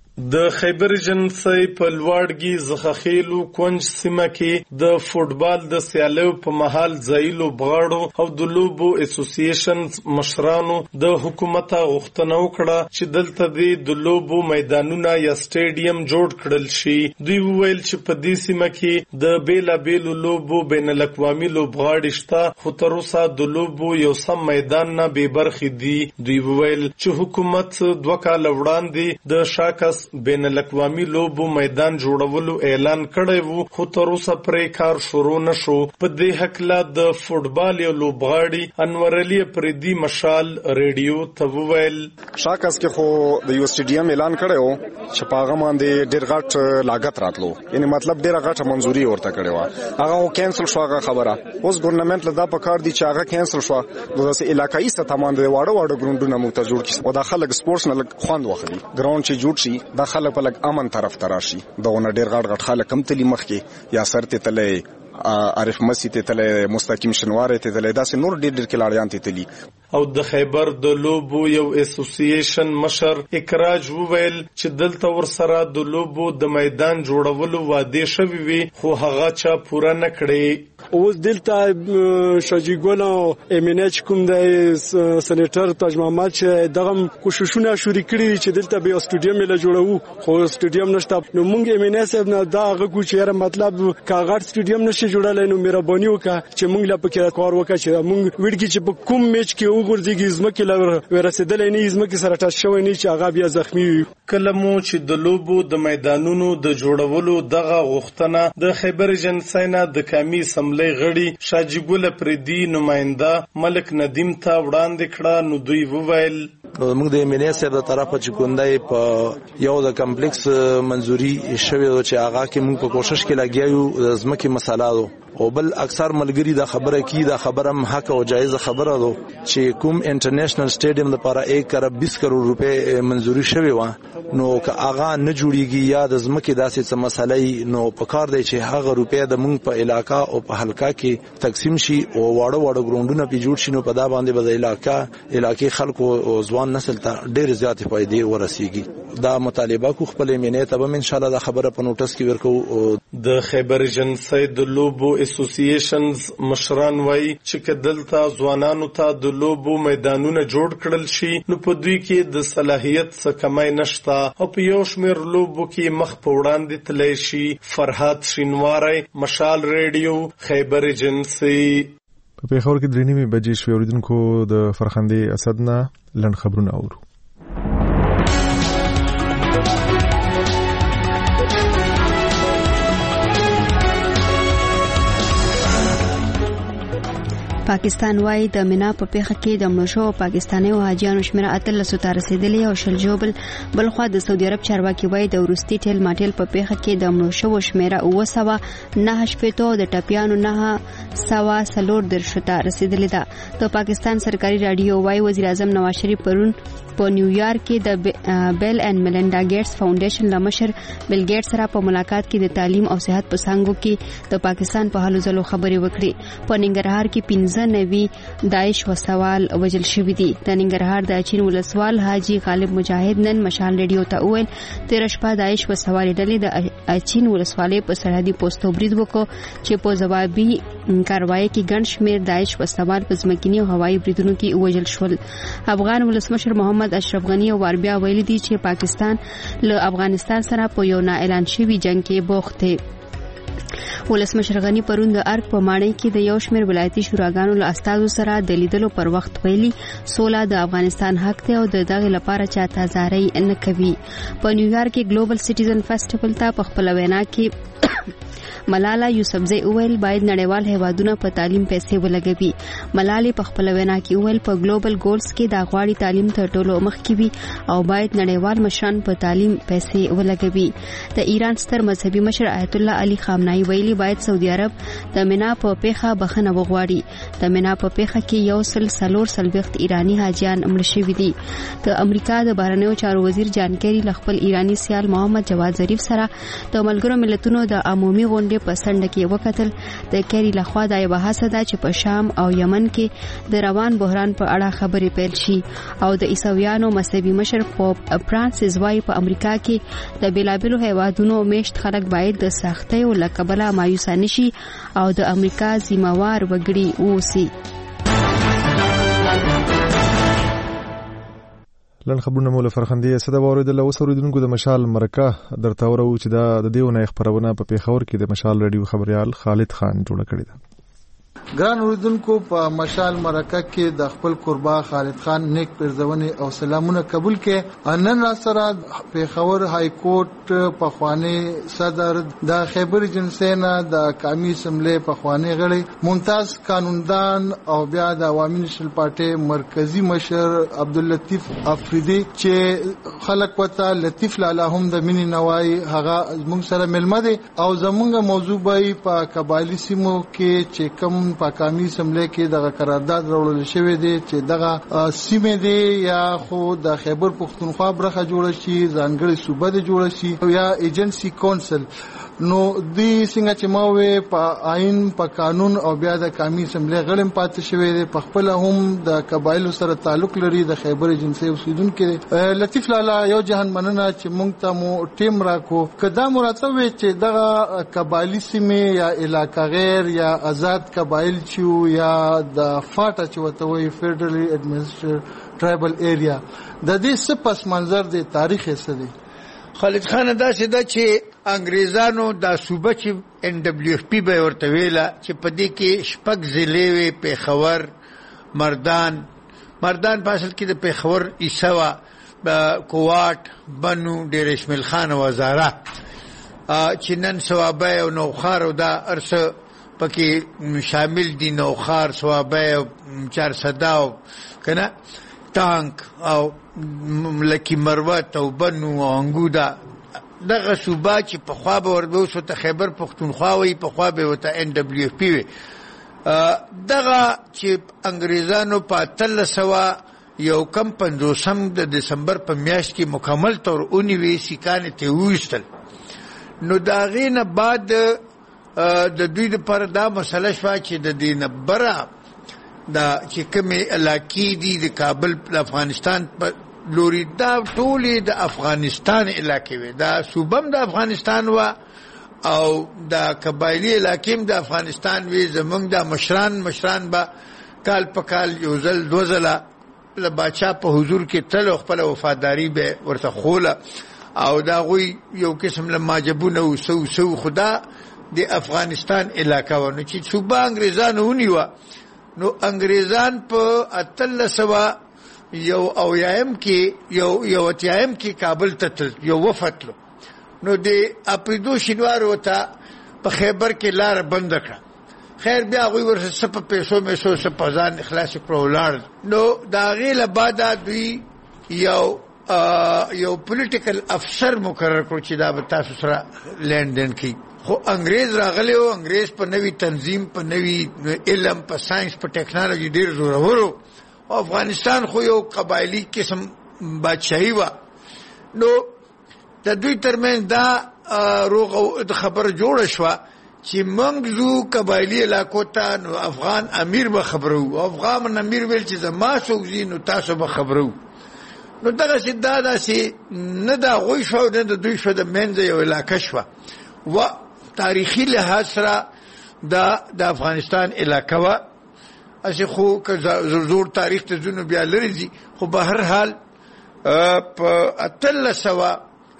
د خیبر جنسي په لوړګي زخخیلو کونج سیمه کې د فوټبال د سیالیو په محل ځای لوبغاړو او د لوبو اسوسییشن مشرانو د حکومت غوښتنه وکړه چې دلته د لوبو میدانونه یا سټیډیم جوړ کړل شي. دوی وویل چې په دې سیمه کې د بیلا بیلو لوبو بین الاقوامي لوبغاړي شته خو تر اوسه د لوبو یو سم میدان نه بې برخې دي. دوی وویل چې حکومت دوه کاله وړاندې د شاکس بین الاقوامي لوبو میدان جوړولو اعلان کړی وو خو تر اوسه پرې کار شروع نشو. په دې حقله د فوټبال یو لوبغاړي انور علي پردي مشال ریډیو ته وویل شاکس کې خو د یو سټیډیم اعلان کړی وو چې په هغه باندې ډېر غټ لاګت راتلو یعنی مطلب ډېر غټه منځوري ورته کړی و هغه کینسل شو. هغه خبره اوس ګورنمنت له دا په کار دي چې هغه کینسل شو. دغه علاقایي سطح باندې واړه واړه ګراوندونه مو ته جوړ کړي او د خلک سپورتس نه خوند واخلي. ګراوند چې جوړ شي د خلک په لګ امن طرف تراشي دغه ډېر غټ غټ خلک کم تلی مخ کې یا سرته تلې عارف مسجد ته تلې مستقیم شنوار ته تلې داسې نور ډېر ډېر کلاړیان ته تلی. او د خیبر د لوبو یو اسوسییشن مشر اکراج وویل چې دلته ورسره د لوبو د میدان جوړولو وعده شوی وي خو هغه چا پوره نه کړی. اوس دلته شاجیګول او امینچ کوم د سېنیټر تاج محمد چې دغه کوششونه شروع کړي چې دلته به سټیډیم له جوړو خو سټیډیم نشته. نو موږ امینه صاحب نه دا هغه کو چې مطلب کاغذ سټیډیم نشي جوړولای نو مهرباني وکړه چې موږ لا پکې کار وکړو چې موږ وړګي چې په کوم میچ کې وګورځي زمکه لور ورسېدل نه زمکه سره ټاس شوی نه چې هغه بیا زخمی وي. کلمو چې د لوبو د میدانونو د جوړولو دغه غوښتنه د خیبر جنسي نه د کمی سملې غړي شاجیګول پردي نماینده ملک ندیم ته وړاندې کړه. نو دوی وویل موږ د امینه صاحب د طرفه چې کوندای په یو د کمپلیکس منځوري شوی چې هغه کې موږ په کوشش کې لګیایو زمکه مساله دو او بل اکثر ملګری دا خبره کی دا خبره هم حق او جایز خبره ده چې کوم انټرنیشنل سټیډیم لپاره یک ارب بیس کروڑ روپے منځوري شوی و نو که هغه نه جوړیږي یا د زمکه داسې څه مسلې نو په کار دی چې هغه روپے د موږ په علاقہ او په حلقہ کې تقسیم شي او واړه واړه ګراوندونه په جوړ شي نو په دا باندې به د علاقہ علاقې خلکو او ځوان نسل ته ډېر زیات فائدې ورسیږي. دا مطالبه کو خپل مینه ته به ان شاء الله دا خبره په نوټس کې ورکو. د خیبر جنسي د لوبو اسوسییشنز مشران وایي چې کدلته ځوانانو ته د لوبو میدانونه جوړ کړل شي نو په دوی کې د صلاحیت څخه کمای نشته او په یو شمېر لوبو کې مخ په وړاندې تللی شي. فرهاد شینواری، مشال ریډیو، خیبر ایجنسي. په پیښور کې درې نیمې بجې شوې. اوریدونکو د فرخندې اسد نه لنډ خبرونه اورو. پاکستان وايي د مینا په پیښه کې د مړو شوو پاکستاني او حاجیانو شمېره اتلس ته رسیدلې او شل جوبل. بلخوا د سعودي عرب چارواکي وايي د وروستي ټیل ماټیل په پیښه کې د مړو شوو شمېره اوه سوه نهه شپېته او د ټپیانو نهه سوه څلور دېرش ته رسیدلې ده. د پاکستان سرکاري راډیو وايي وزیر اعظم نواز شریف پرون په نیویارک کې د بیل اینڈ میلنډا ګیټس فاونډیشن له مشر بیل ګیټس سره په ملاقات کې د تعلیم او صحت په څانګو کې د پاکستان په هلو ځلو خبرې وکړې. په ننګرهار کې پنځه نوي داعش وسوال وجل شوي دي. د ننګرهار د اچین ولسوال حاجی غالب مجاهد نن مشال ریډیو ته وویل تیر شپه داعش وسوال ډلې د اچین ولسوالۍ په سرحدي پوسټو برید وکړ چې په ځوابي کاروایی کې ګڼ شمېر داعش وسوال په ځمکني او هوایي بریدونو کې وژل شول. افغان ولسمشر محمد اشرف غنی او بیا ویلي دي چې پاکستان له افغانستان سره په یو نه اعلان شوي جنگ کې بوخت دی. ولسمشر غنی پرون د ارګ په ماڼۍ کې د یو شمېر ولایتي شوراګانو له استازو سره د لیدلو پر وخت ویلي سوله د افغانستان حق دی او د دغه لپاره چاته زارۍ نه کوي. په نیویارک کې ګلوبل سټیزن فیسټیوال ته په خپل وینا کې ملاله یوسفزۍ وویل باید نړیوال هیوادونه په تعلیم پیسې ولګوي. ملالۍ په خپل وینا کې وویل په ګلوبل ګولز کې د غواړي تعلیم تر ټولو مخکې وي او باید نړیوال مشران په تعلیم پیسې ولګوي. د ایران ستر مذهبي مشر آیت الله علي خامنه‌ای ویلي باید سعودي عرب د مینا په پیښه بخښنه وغواړي. د مینا په پیښه کې یو سل څلور څلوېښت ایرانی حاجیان مړه شوي دي. د امریکا د بهرنیو چارو وزیر جان کیری له خپل ایرانی سیال محمد جواد ظریف سره د ملګرو ملتونو د عمومي غونډې په سنډه کې وکتل. د کیری لخوا دا یوه هڅه ده چې په شام او یمن کې د روان بحران په اړه خبرې پیل شي. او د عیسویانو مذهبي مشر پوپ فرانسیس وايي په امریکا کې د بیلابیلو هیوادونو میشت خلک باید د سختیو له کبله مایوسه نشي او د امریکا ذمہوار وګړي واوسي. لن خبرونه مول فرخندې صدا اوریدل او اوریدونکو د مشال مرکه درته ورو چې دا د دیونه خبرونه په پیښور کې د مشال ریډیو خبريال خالد خان جوړ کړی دی. ګران اوریدونکو په مشال مرکه کې د خپل قربا خالد خان نیک پرځونې او سلامونه قبول کړي. نن را سره پیښور های کورټ په خوانی صدر د خیبر جنسینا د قومي اسمبلی په خوانی غړي ممتاز قانوندان او بیا د عوامي نشل پارټي مرکزی مشر عبداللطیف افریدی چې خلک وته لطیف لاله هم د مینی نوای هغه موږ سره ملمه دي او زمونږ موضوع به په قبایلی سیمو کې چې کوم په قومي اسمبلی کې دغه قرارداد راوړل شوی دی چې دغه سیمه دی یا خو د خیبر پښتونخوا برخه جوړه شي ځانګړي صوبه دی جوړه شي یا ایجنسی کونسل. نو دی څنګه چې ما وې په آئین په قانون او بیا د قومي اسمبلی غړم پاتې شوی دی په خپل هم د قبایلو سره تعلق لري د خیبر ایجنسی اوسیدونکو لطیف لاله یو جهان مننه چې مونږ ته مو ټیم راکو کدا مراتب چې دغه قبایلی سیمه یا علاقه غیر یا آزاد قبایل چې یا د فاټا چې وته وي فدرالي اډمنسټریټ ټرایبل ایریا د دې څه پس منظر دی تاریخ یې څه دی؟ خالد خان دا چې دا چې انګریزانو دا صوبه چې ان دبليو اف پی به ورته ویله چې په دې کې شپږ ضلعې وي پیښور مردان مردان په اصل کې د پیښور عیسوا کوواټ بنو ډیر اسماعیل خان او هزاره چې نن سوابه او نوخار او دا ارسه پکې شامل دي نوخار سوابه او چارسده او کنه تانک او لکی مروت او بنو او انګودا دغه صوبه چې په خوا به ورته وسو ته خیبر پښتونخوا وي په خوا به وته ان دبليو اف پی وي دغه چې انګریزانو په تل سوا یو کم پنځوسم د دسمبر په میاشت کې مکمل تور اونیوي سکان ته وښتل. نو دا غینه بعد د دوی لپاره دا مسله شوه چې د دینه بره دا چې کومې علاقې دي د کابل د افغانستان په لوري دا ټولې د افغانستان علاقې وي دا صوبه د افغانستان و او دا قبایلی علاقې د افغانستان وی زمونږ د مشران مشران با کال په کال یو ځل دو ځله له باچا په حضور کې تل خپل وفاداری به ورته خوله او دا غوي یو قسم له ماجبونه او سو سو خدا د افغانستان علاقہ ونه چې صوبه انګریزانو ونیو نو انګریزان په اتل سوا یو او یم کې یو یو اتیم کې کابل ته یو وفتلو نو د اپیدو شینوار وته په خیبر کې لار بند کړه خیر بیا غوي ورسره په پیسو مې سو سپزان اخلاص پرولار نو دا غیله بعد دوی یو یو پولیټیکل افسر مقرر کړ چې دا به تاسو سره لندن کې خو انګريز راغلی او انګريز په نوې تنظیم په نوې علم په ساينس په ټیکنالوژي ډیر زورور او افغانستان خو یو قبایلی قسم بادشاہي و نو د دوی ترمن دا روغ خبر جوړ شو چې منګزو قبایلی علاقو ته نو افغان امیر به خبرو افغان امیر ویل چې زما سوګزي نو تاسو به خبرو نو دغه سیدا داسي نه دا غوي شو د دوی شو د منځ یو علاقه شو و تاریخي لحاظ سره د د افغانستان علاقه و اسی خو که زور تاریخ ته زونه بیا لري دي خو به هر حال په اتل سوا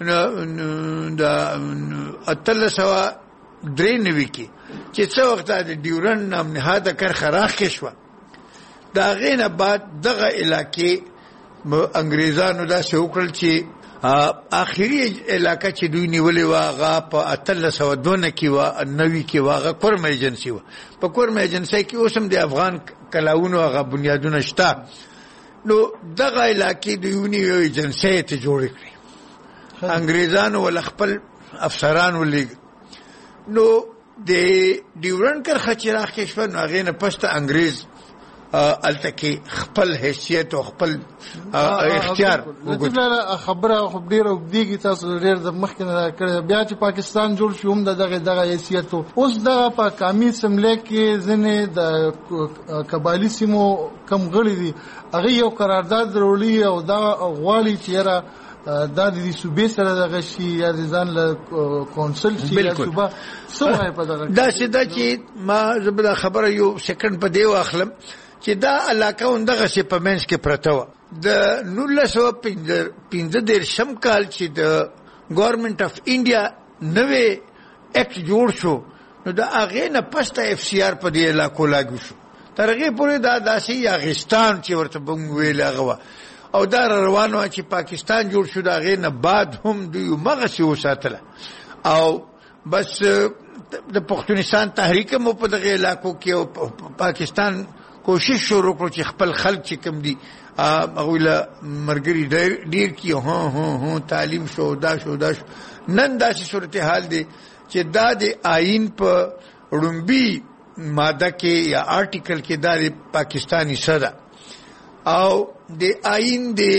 د اتل سوا درې نوي کې چې څو وخت د ډیورن نام نهاده کر خراخ کې شو دا غینه بعد دغه علاقې انګریزانو دا شوکل چې اخیری علاقہ چې دوی نیولې و هغه په اتل سو دونه کې و نوي کې و هغه کورم ایجنسی و په کورم ایجنسی کې اوسم د افغان کلاونو هغه بنیادونه شته نو دغه علاقې د یونیو ایجنسی ته جوړ کړې انګریزانو ول خپل افسران ولې نو د ډیورن کر خچراخ کې شو نو هغه نه پسته انګریز التکی خپل حیثیت او خپل اختیار وګورئ خبره خو ډیره وګدیږي تاسو ډیر د مخکنه کړ بیا چې پاکستان جوړ شو هم دغه دغه حیثیت اوس د پاکامي سملې کې ځنه د قبایلی سیمو کم غړي دي هغه یو قرارداد ضروري او دا غواړي چې را دا د صوبې سره دغه شي یا ځان له کونسل شي یا صوبه سوای په دغه دا سیده چې ما زبر خبره یو سکند په دی واخلم چې دا علاقه اندغه شي په منځ کې پرته و د نولس سوه پنځه دېرشم کال چې د ګورنمنت اف انډیا نوې اکټ جوړ شو نو د هغې نه پسته اف سی آر په دې علاقو لاګو شو تر هغې پورې دا داسې یاغستان چې ورته به موږ ویل هغه وه او دا روانو چې پاکستان جوړ شو د هغې نه بعد هم دوی همغسې وساتله او بس د پښتونستان تحریک مو په دغه علاقو کې او پاکستان کوشش شروع کړو چې خپل خلک چې کوم دي هغوی له ملګري ډېر کړي هو هو هو تعلیم شو دا شو دا شو نن داسې صورتحال دی چې دا د آئین په ړومبي ماده کې یا آرټیکل کې دا د پاکستان حصه ده او د آئین د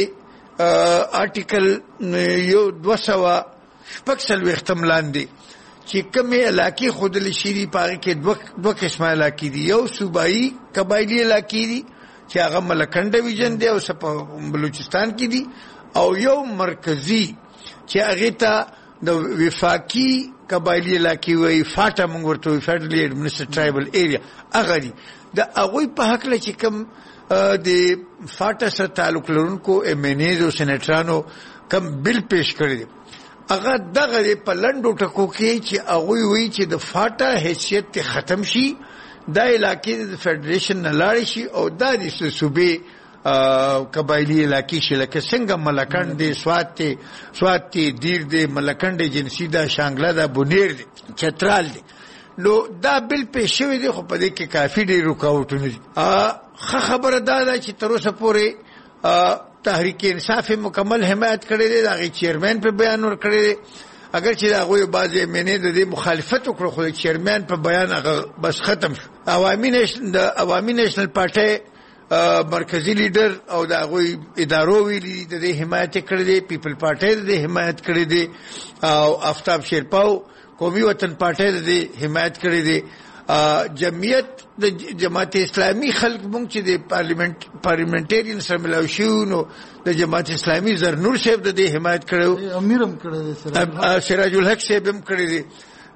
آرټیکل یو دوه سوه شپږ څلوېښتم لاندې چې کومې علاقې ښودلې شوي دي په هغې کې دوه قسمه علاقې دي یو صوبایي قبایلي علاقې دي چې هغه ملکنډ ډویژن دی او څه په بلوچستان کې دي او یو مرکزي چې هغې ته د وفاقي قبایلي علاقې وایي فاټه موږ ورته وایي فیډرلی ایډمنسټریټ ټرایبل ایریا هغه دي د هغوی په هکله چې کوم د فاټه سره تعلق لرونکو ایم این ایز او سینیټرانو کم بل پیش کړی دی هغه دغه په لنډو ټکو کې چې هغوی وایي چې د فاټه حیثیت ختم شي دا علاقې د فیډریشن نه لاړې شي او دا د صوبې قبایلي علاقې شي لکه څنګه ملکنډ دی سوات دی سوات دی دیر دی ملکنډ جنسي ده شانګله ده بونیر دی چترال دی نو دا بل پیش شوی دی خو په دې کې کافي ډېر رکاوټونه دي ښه خبره دا ده چې تر اوسه پورې تحریک انصاف مکمل حمایت کړی دی د هغې چیرمین په بیان ورکړی دی اگر چې د هغوی بعضې امیانې د دې مخالفت وکړو خو د چیرمین په بیان هغه بس ختم شو عوامي د عوامي نیشنل پارټۍ مرکزی لیډر او د هغوی ادارو ویلي د دې حمایت یې کړی دی پیپل پارټۍ د دې حمایت کړی دی او آفتاب شیرپاو قومي وطن پارټۍ د دې حمایت کړی دی جمعیت د جماعت اسلامي خلک مونږ چې د پارلیمنت پارلیمنټرین سره ملاو شو نو د جماعت اسلامي زرنور صاحب د دې حمایت کړو امیر هم کړی دی سراج الحق صاحب هم کړی دی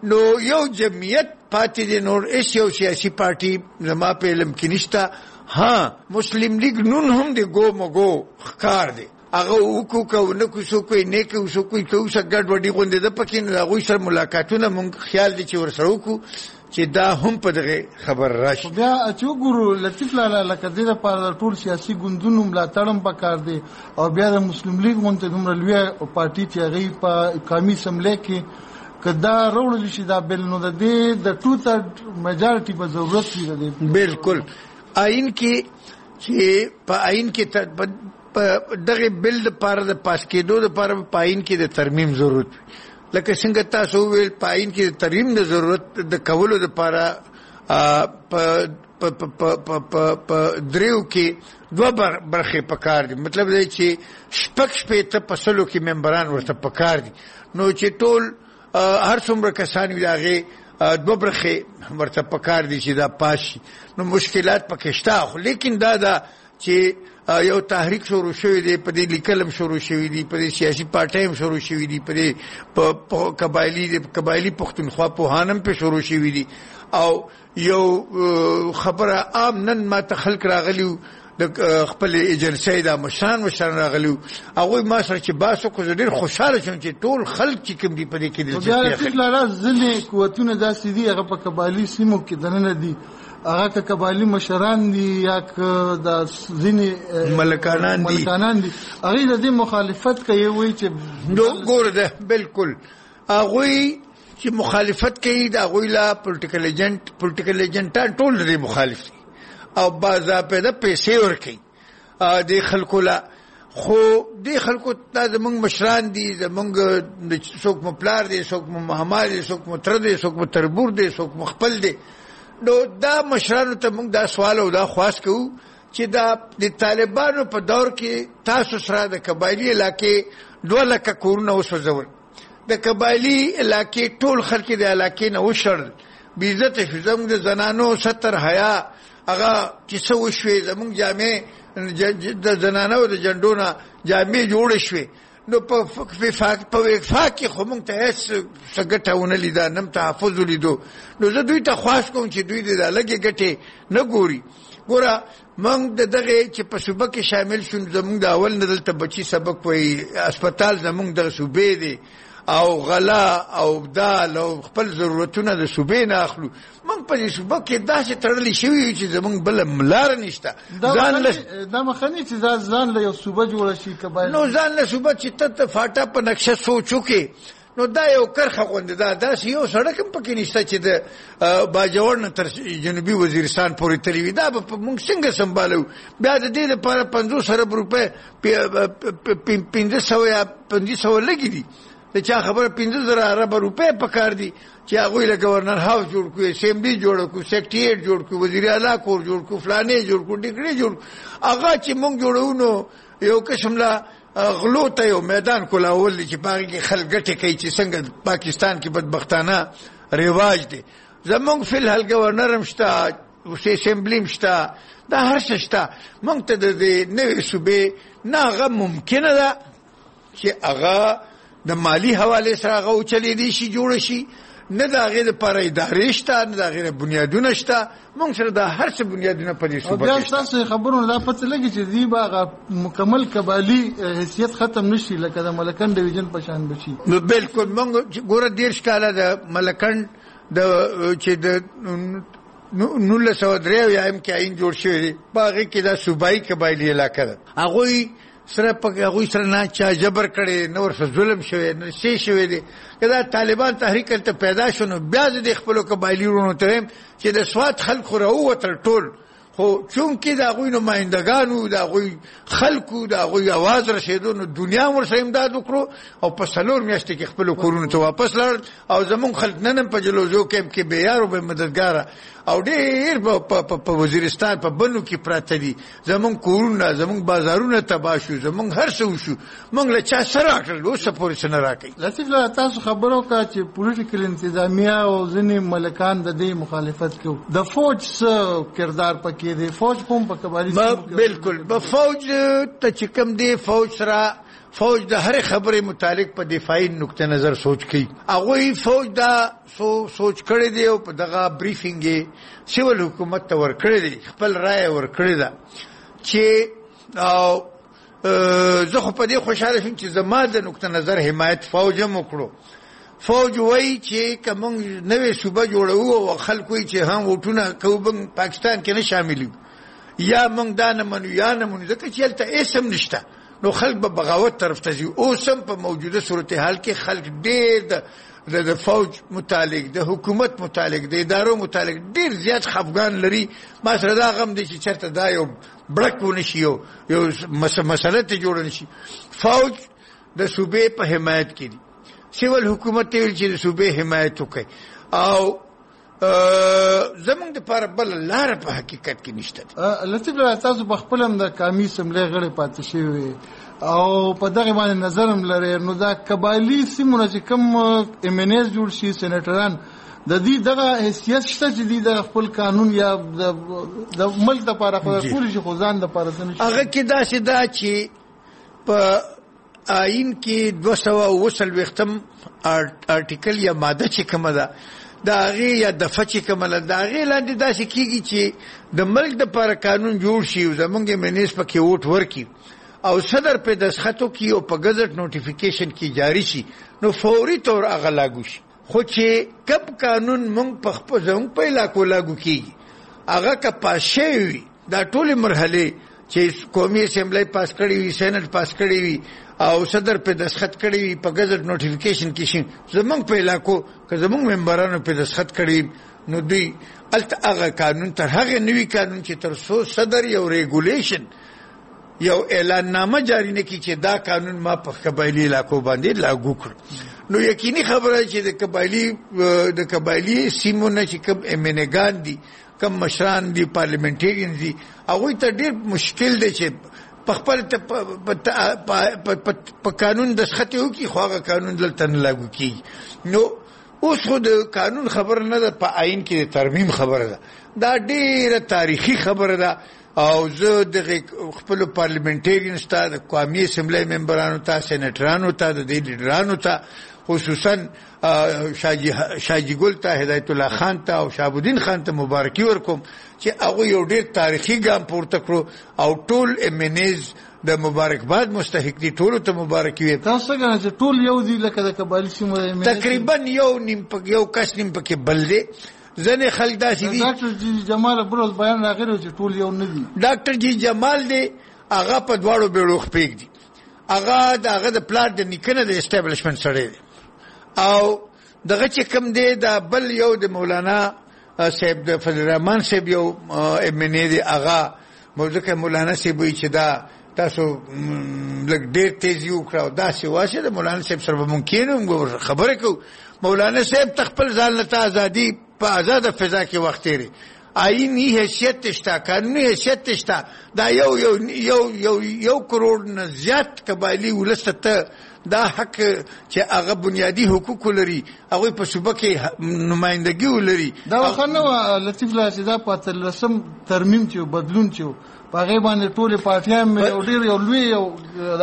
نو یو جمعیت پاتې دی، نور هیڅ یو سیاسي پارټي زما په علم کې نشته. ها مسلم لیگ نون هم د ګو مګو ښکار دی، هغه وکړو که ونه کړو، څوک یې نه کوي، څوک یې کوي څه ګډوډي غوندې ده پکې. نو د هغوی سره ملاقاتونه مونږ خیال دی چې ورسره وکړو چې دا هم په دغه خبر راشي. بیا چې وګورو لطیف لالا لکه دې لپاره د ټول سیاسي ګوندونو ملاتړ هم پکار دی، او بیا د مسلم لیگ غونډه دومره لویه پارټي چې هغې په قومي اسمبلۍ کې که دا راوړل شي دا بل، نو د دې د ټو تھرډ میجارټي په ضرورت وي. د دې بالکل آئین کې چې په آئین کې دغه بل لپاره د پاس کېدو لپاره په آئین کې د ترمیم ضرورت وي. لکه څنګه تاسو وویل په آئین کې د ترمیم د ضرورت د کولو لپاره په دریو کې دوه برخې پکار دي. مطلب دی چې شپږ شپېته په سلو کې ممبران ورته پکار دي. نو چې ټول هر څومره کسان وي د هغې دوه برخې ورته پکار دي چې دا پاس شي. نو مشکلات پکې شته، خو لیکن دا ده چې یو تحریک شروع شوی دی، په دې لیکل هم شروع شوی دی، په دې سیاسي پارټۍ هم شروع شوی دی، په دې قبایلي قبایلي پښتونخوا پوهان هم پې شروع شوي دي. او یو خبره عام نن ما ته خلک راغلي وو د خپل ایجنسۍ دا مشران مشران راغلي وو، هغوی ما سره چې بحث وکړو، زه ډېر خوشحاله شوم چې ټول خلک چې کوم دي په دې کې دلچسپي اخلي. ځینې قوتونه داسې دي هغه په قبایلي سیمو کې دننه دي، هغه که قبایلي مشران دي یا که د ځینې ملکانان دي ملکانان دي هغوی د دې مخالفت کوي، وایي چې ګوره ده بالکل هغوی چې مخالفت کوي د هغوی لا پولیټیکل ایجنټ پولیټیکل ایجنټان ټول د دې مخالف دي او باضابطه پیسې ورکوي دې خلکو لا. خو دې خلکو دا زمونږ مشران دي، زمونږ څوک مو پلار دی، څوک مو مهمال دی، څوک مو تره دی، څوک مو تربور دی، څوک مو خپل دی. نو دا مشرانو ته موږ دا سوال او دا خواست کوو چې دا د طالبانو په دور کې تاسو سره د قبایلي علاقې دوه لکه کورونه وسوځول، د قبایلي علاقې ټول خلک د علاقې نه وشړل، بې عزته شو. زموږ د زنانو ستر حیا هغه چې څه وشوې، زموږ جامې د زنانو د جنډو نه جامې جوړې شوې. نو په وفاق په وفاق کې خو موږ ته هېڅ څه ګټه ونه لیده، نه م تحفظ ولیدو. نو زه دوی ته خواست کوم چې دوی د دا لږې ګټې نه ګوري. ګوره موږ د دغې چې په صوبه کې شامل شو، زموږ د اول نه دلته بچي سبق وایي، اسپتال زموږ د صوبې دی او غلا او دال او خپل ضرورتونه د صوبې نه اخلو. موږ په دې صوبه کې داسې تړلې شوي یو چې زموږ بله لاره نشته. دا مخنی چې ځان له یو صوبه جوړه شي قبایل، نو ځان له صوبه چې ته فاټا په نقشه سوچ وکړې، نو دا یو کرخه غوندې ده، داسې یو سړک هم پکې نشته چې د باجوړ نه تر جنوبي وزیرستان پورې تللی وي. دا به موږ څنګه سنبالو؟ بیا د دې لپاره پنځوس ارب روپۍ پنځه سوه یا پنځه سوه لګي دي. د چا خبره پنځه زره اربه روپۍ پکار دي چې هغوی له ګورنر هاوس جوړ کړو، اسمبلي جوړه کړو، سیکریټریټ جوړ کړو، وزیر اعلی کور جوړ کړو، فلانې جوړ کړو، ډګرې جوړ کړو. هغه چې موږ جوړو نو یو قسم لا غلو ته یو میدان کولاول دی چې په هغې کې خلک ګټې کوي چې څنګه پاکستان کې بدبختانه رواج دی. زموږ فی الحال ګورنر هم شته، اسمبلي هم شته، دا هر څه شته. موږ ته د دې نوې صوبې نه هغه ممکنه ده چې هغه د مالی حواله سره هغه اوچلېدی شي، جوړه شي، نه د هغې دپاره ادارې شته، نه د هغې بنیادونه شته. موږ سره دا هر څه بنیادونه په دې صوبه کې شته. بیا ستاسو خبرونه دا پته لګي چې دوی به هغه مکمل قبایلي حیثیت ختم نه شي لکه د ملکن ډویژن په شان به شي. نو بالکل موږ ګوره دېرش کاله د ملکن د چې د نولس سوه درې اویایم کې آئین جوړ شوی دی، په هغې کې دا صوبایي قبایلي علاقه ده. هغوی سره پکې هغوی سره نه چا جبر کړی، نه ورسره ظلم شوی، نه څه شوی دی. که دا طالبان تحریک هلته پیدا شو، نو بیا زه د خپلو قبایلي وروڼو ته وایم چې د سوات خلک خو راووتل ټول، خو چونکې د هغوی نمایندګانو، د هغوی خلکو، د هغوی اواز رسېدو، نو دنیا هم ورسره امداد وکړو او په څلور میاشتې کې خپلو کورونو ته واپس لاړل. او زمونږ خلک نن هم په جلوزو کیمپ کې بېیار او بې مددګاره او ډېر په وزیرستان په بنو کې پراته دي. زمونږ کورونه، زمونږ بازارونه تباه شو، زمونږ هر څه وشو. موږ له چا څه راکړل؟ اوسه پورې څه نه راکوي. لطیف لاله تاسو خبره وکړه چې پولیټیکل انتظامیه او ځینې ملکان د دې مخالفت کوي. د فوج څه کردار پکې دی؟ فوج هم په قبایلي بالکل به فوج ته چې کوم دی، فوج سره فوج د هر خبره متعلق په دفاعي نقطه نظر سوچ کوي. هغه فوج دا سو سوچ کړی دی او په دغه بریفینګ سیول حکومت ته ور کړی دی، خپل رائے ور کړی دا چې او زه خو په دې خوشاله شوم چې زما د نقطه نظر حمایت فوج هم وکړو. فوج وایي چې کوم نوې صوبه جوړو او خلکو چې هم وټونه کوم پاکستان کې نه شامل یو یا موږ دا نه منو یا نه منو ځکه چې هلته اسم نشته، نو خلک به بغاوت طرف ته ځي. اوس هم په موجوده صورتحال کې خلک ډېر د د فوج متعلق د حکومت متعلق د ادارو متعلق ډېر زیات خفګان لري. ما سره دا غم دی چې چېرته دا یو بړک ونشي، یو یو مسله ته جوړه نشي. فوج د صوبې په حمایت کې دي، سیول حکومت ته ویل چې د صوبې حمایت وکړي او زمونږ دپاره بله لاره په حقیقت کې نشته دی. لطیف الله، تاسو په خپل هم د قامي اسمبلۍ غړی پاتې شوي او په دغه باندې نظر هم لرئ، نو دا قبایلي سیمونه چې کوم ایم این ایز جوړ شي سینیټران د دې دغه حیثیت شته چې دوی د خپل قانون یا د ملک دپاره خو کولی شي خو ځان دپاره څه نه شي. هغه کې داسې ده چې په آئین کې دوه سوه اووه څلوېښتم آرټیکل یا ماده چې کومه ده د هغې یا دفعه چې کومه ده د هغې لاندې داسې کېږي چې د ملک دپاره قانون جوړ شي او زمونږ ایم این ایز پکې ووټ ورکړي او صدر پې دستخط وکړي او په ګزټ نوټیفیکیشن کې جاري شي، نو فوري طور هغه لاګو شي. خو چې کم قانون موږ په خپل زموږ په علاقو لاګو کېږي هغه که پاس شوی وي، دا ټولې مرحلې چې قومي اسمبلی پاس کړی وي، سینټ پاس کړی وي او صدر پې دستخط کړی وي، په ګزټ نوټیفیکیشن کې شي، زموږ په علاقو که زموږ ممبرانو پې دستخط کړی نو دوی هلته هغه قانون تر هغې نوي قانون چې تر څو صدر یو ریګولیشن یو اعلان نامه جاری نه کړي چې دا قانون ما په قبایلي علاقو باندې لاګو کړ، نو یقیني خبره چې د قبایلي د قبایلي سیمو نه چې کوم ایم این اګان دي، کوم مشران دي، پارلیمنټیرین دي، هغوی ته ډېر مشکل دی چې په خپل په قانون دستخط وکړي خو هغه قانون دلته نه لاګو کېږي. نو اوس خو د قانون خبره نه ده، په آئین کې د ترمیم خبره ده. دا ډېره تاریخي خبره ده او زه دغه خپلو پارلیمنټیرینز ته، د قومي اسمبلی ممبرانو ته، سینیټرانو ته، د دې لیډرانو ته، خصوصا شاجي ګل ته، هدایت الله خان ته او شهابالدین خان ته مبارکي ورکوم چې هغوی یو ډېر تاریخي ګام پورته کړو او ټول ایم این ایز د مبارکباد مستحق دي، ټولو ته مبارکي وي. تاسو څنګه چې ټول یو دي لکه د قبایلي سیمو تقریبا یو نیم یو کس نیم پکې بل دی. ځنې خلک داسې دي، ډاکټر جی جمال بروز بیان راغلی چې ټول یو نه دي. ډاکټر جی جمال دی هغه په دواړو بیړو خپېږ دي، هغه د هغه د پلار د نیکه نه د اسټابلیشمنټ سړی دی او دغه چې کوم دی دا بل یو د مولانا صاحب د فضل الرحمن صاحب یو ایم این ای دی، هغه ځکه مولانا صاحب وایي چې دا تاسو لږ ډېر تیزي وکړه او داسې واسې د مولانا صاحب سره به مونږ کښېنو خبرې کوو. مولانا صاحب ته خپل ځان ته ازادي په آزاده فضا کې وخت تېري، آئینی حیثیت شته، قانوني حیثیت شته. دا یو یو یو یو یو کروڑ نه زیات قبایلي ولس ته دا حق چې هغه بنیادي حقوق لري، هغوی په صوبه کې نمایندګي ولري. دا وخت نه وه لطیف الله چې دا په اتلسم ترمیم چې بدلون چې په هغې باندې ټولې پارټیان یو ډېر یو لوی یو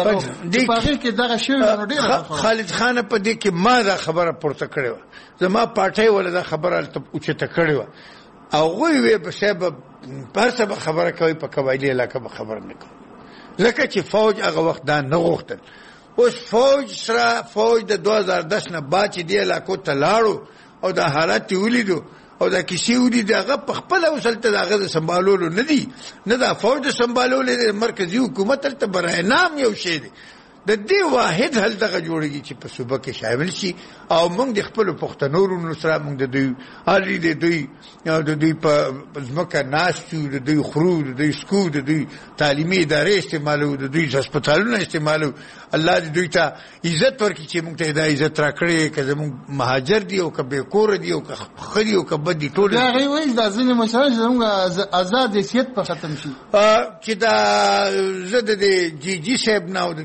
په هغې کې دغه شوي نو ډېره خالد خانه په دې کې ما دا خبره پورته کړې وه، زما پارټۍ وله دا خبره هلته اوچته کړې وه. هغوی وی به صاحب په هر څه به خبره کوي، په قبایلي علاقه به خبره نه کوي، ځکه چې فوج هغه وخت دا نه غوښتل. اوس فوج سره فوج د دوه هزار دس نه بعد چې دې علاقو ته لاړو او دا حالات یې ولیدو او دا کیسې ولیدې، هغه په خپله اوس هلته د هغه د سمبالولو نه دي، نه دا فوج د سمبالولو دی، مرکزي حکومت هلته برای نام یو شی دی. د دې واحد حل دغه جوړېږي چې په صوبه کې شامل شي او موږ د خپلو پښتنو وروڼو سره موږ د دوی هلې د دوی د دوی په ځمکه ناست یو، د دوی خرو، د دوی سکو، د دوی تعلیمي ادارې استعمالوو، د دوی هسپتالونه استعمالوو. الله دې دوی ته عزت ورکړي چې موږ ته دا عزت راکړی، که زموږ مهاجر دي او که بې کوره دي او که ښه دي او که بد دي ټول. دا هغوی وایي دا ځینې مشران چې زموږ ازاد حیثیت په ختم شي، چې دا زه د دې جي جي صاحب نه او د دې بل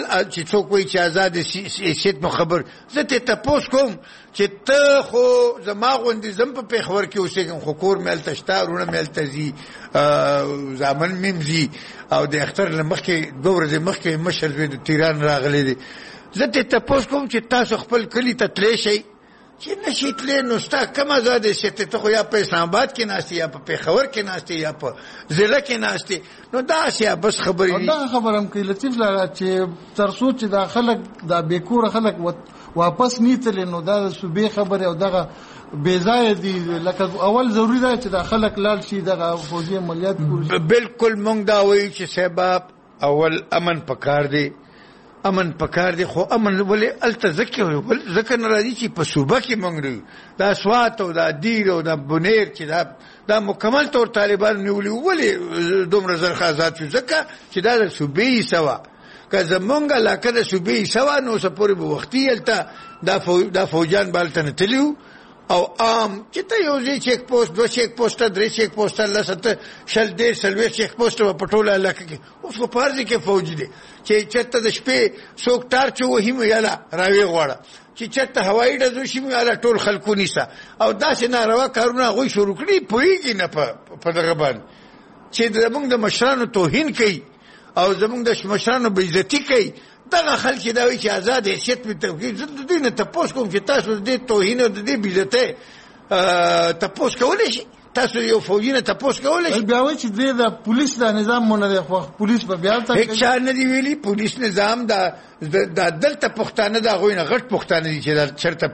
چې څوک وایي چې آزاد حیثیت نو خبر زه ته تپوس کوم چې ته خو زما غوندې زم په پېښور کې اوسېږم خو کور مې هلته شته وروڼه مې هلته ځي زامن مې هم ځي او د اختر له مخکې دوه ورځې مخکې مشر زوی د تیران راغلی دی زه ته تپوس کوم چې تاسو خپل کلي ته تللی شئ چې نشي تللی نو ستا کوم آزاد حیثیت ته خو یا په اسلام آباد کې ناست یا په پېښور کې ناست یا په ضلع کې ناست نو داسې بس خبرې دي دا خبره هم کوي لطیف لاله چې تر څو چې دا خلک دا بېکوره خلک واپس نیتلې نو دا د صوبې خبرې او دغه بېځایه دي لکه اول ضروري ده چې دا خلک لاړ شي دغه فوجي عملیات بالکل موږ دا وایو چې صاحب اول امن پکار دی امن پکار دی خو امن ولې الته ذکر ذکر نه راځي چې په صوبه کې مونږ دا سوات او دا دیر او دا بنیر چې دا دا مکمل طور طالبان نیولي ولې دومره زر آزاد شو ځکه چې دا د صوبې سوا که زمونږ علاقه د صوبې سوا نو څه پورې به وختي هلته دا دا فوجان به هلته نه تلي او عام چې ته یو ځای چیک پوسټ دوه چیک پوسټه درې چیک پوسټه لس اته شل دېرش څلوېښت چیک پوسټه به په ټوله علاقه کې اوس په پارځي کې فوج دی چې چېرته د شپې څوک ټارچ ووهي مو یاله راویې غواړه چې چېرته هوایي ډز وشي مو یاله ټول خلکو نیسه او داسې ناروا کارونه هغوی شروع کړي پوهېږي نه په دغه باندې چې زمونږ د مشرانو توهین کوي او زمونږ د مشرانو بېعزتي کوي دغه خلک دا وایي چې آزاد حیثیت مې توقیف زه د دوی نه تپوس کوم چې تاسو د دې توهین او د دې بېعزتۍ تپوس کولی شي تاسو یو فوجي نه تپوس کولی شي بیا وایي چې دې د پولیس دا نظام مو نه دی خوښ پولیس به بیا هلته هېڅ چا نه دي ویلي پولیس نظام دا دا دلته پښتانه د هغوی نه غټ پښتانه دي چې دا چېرته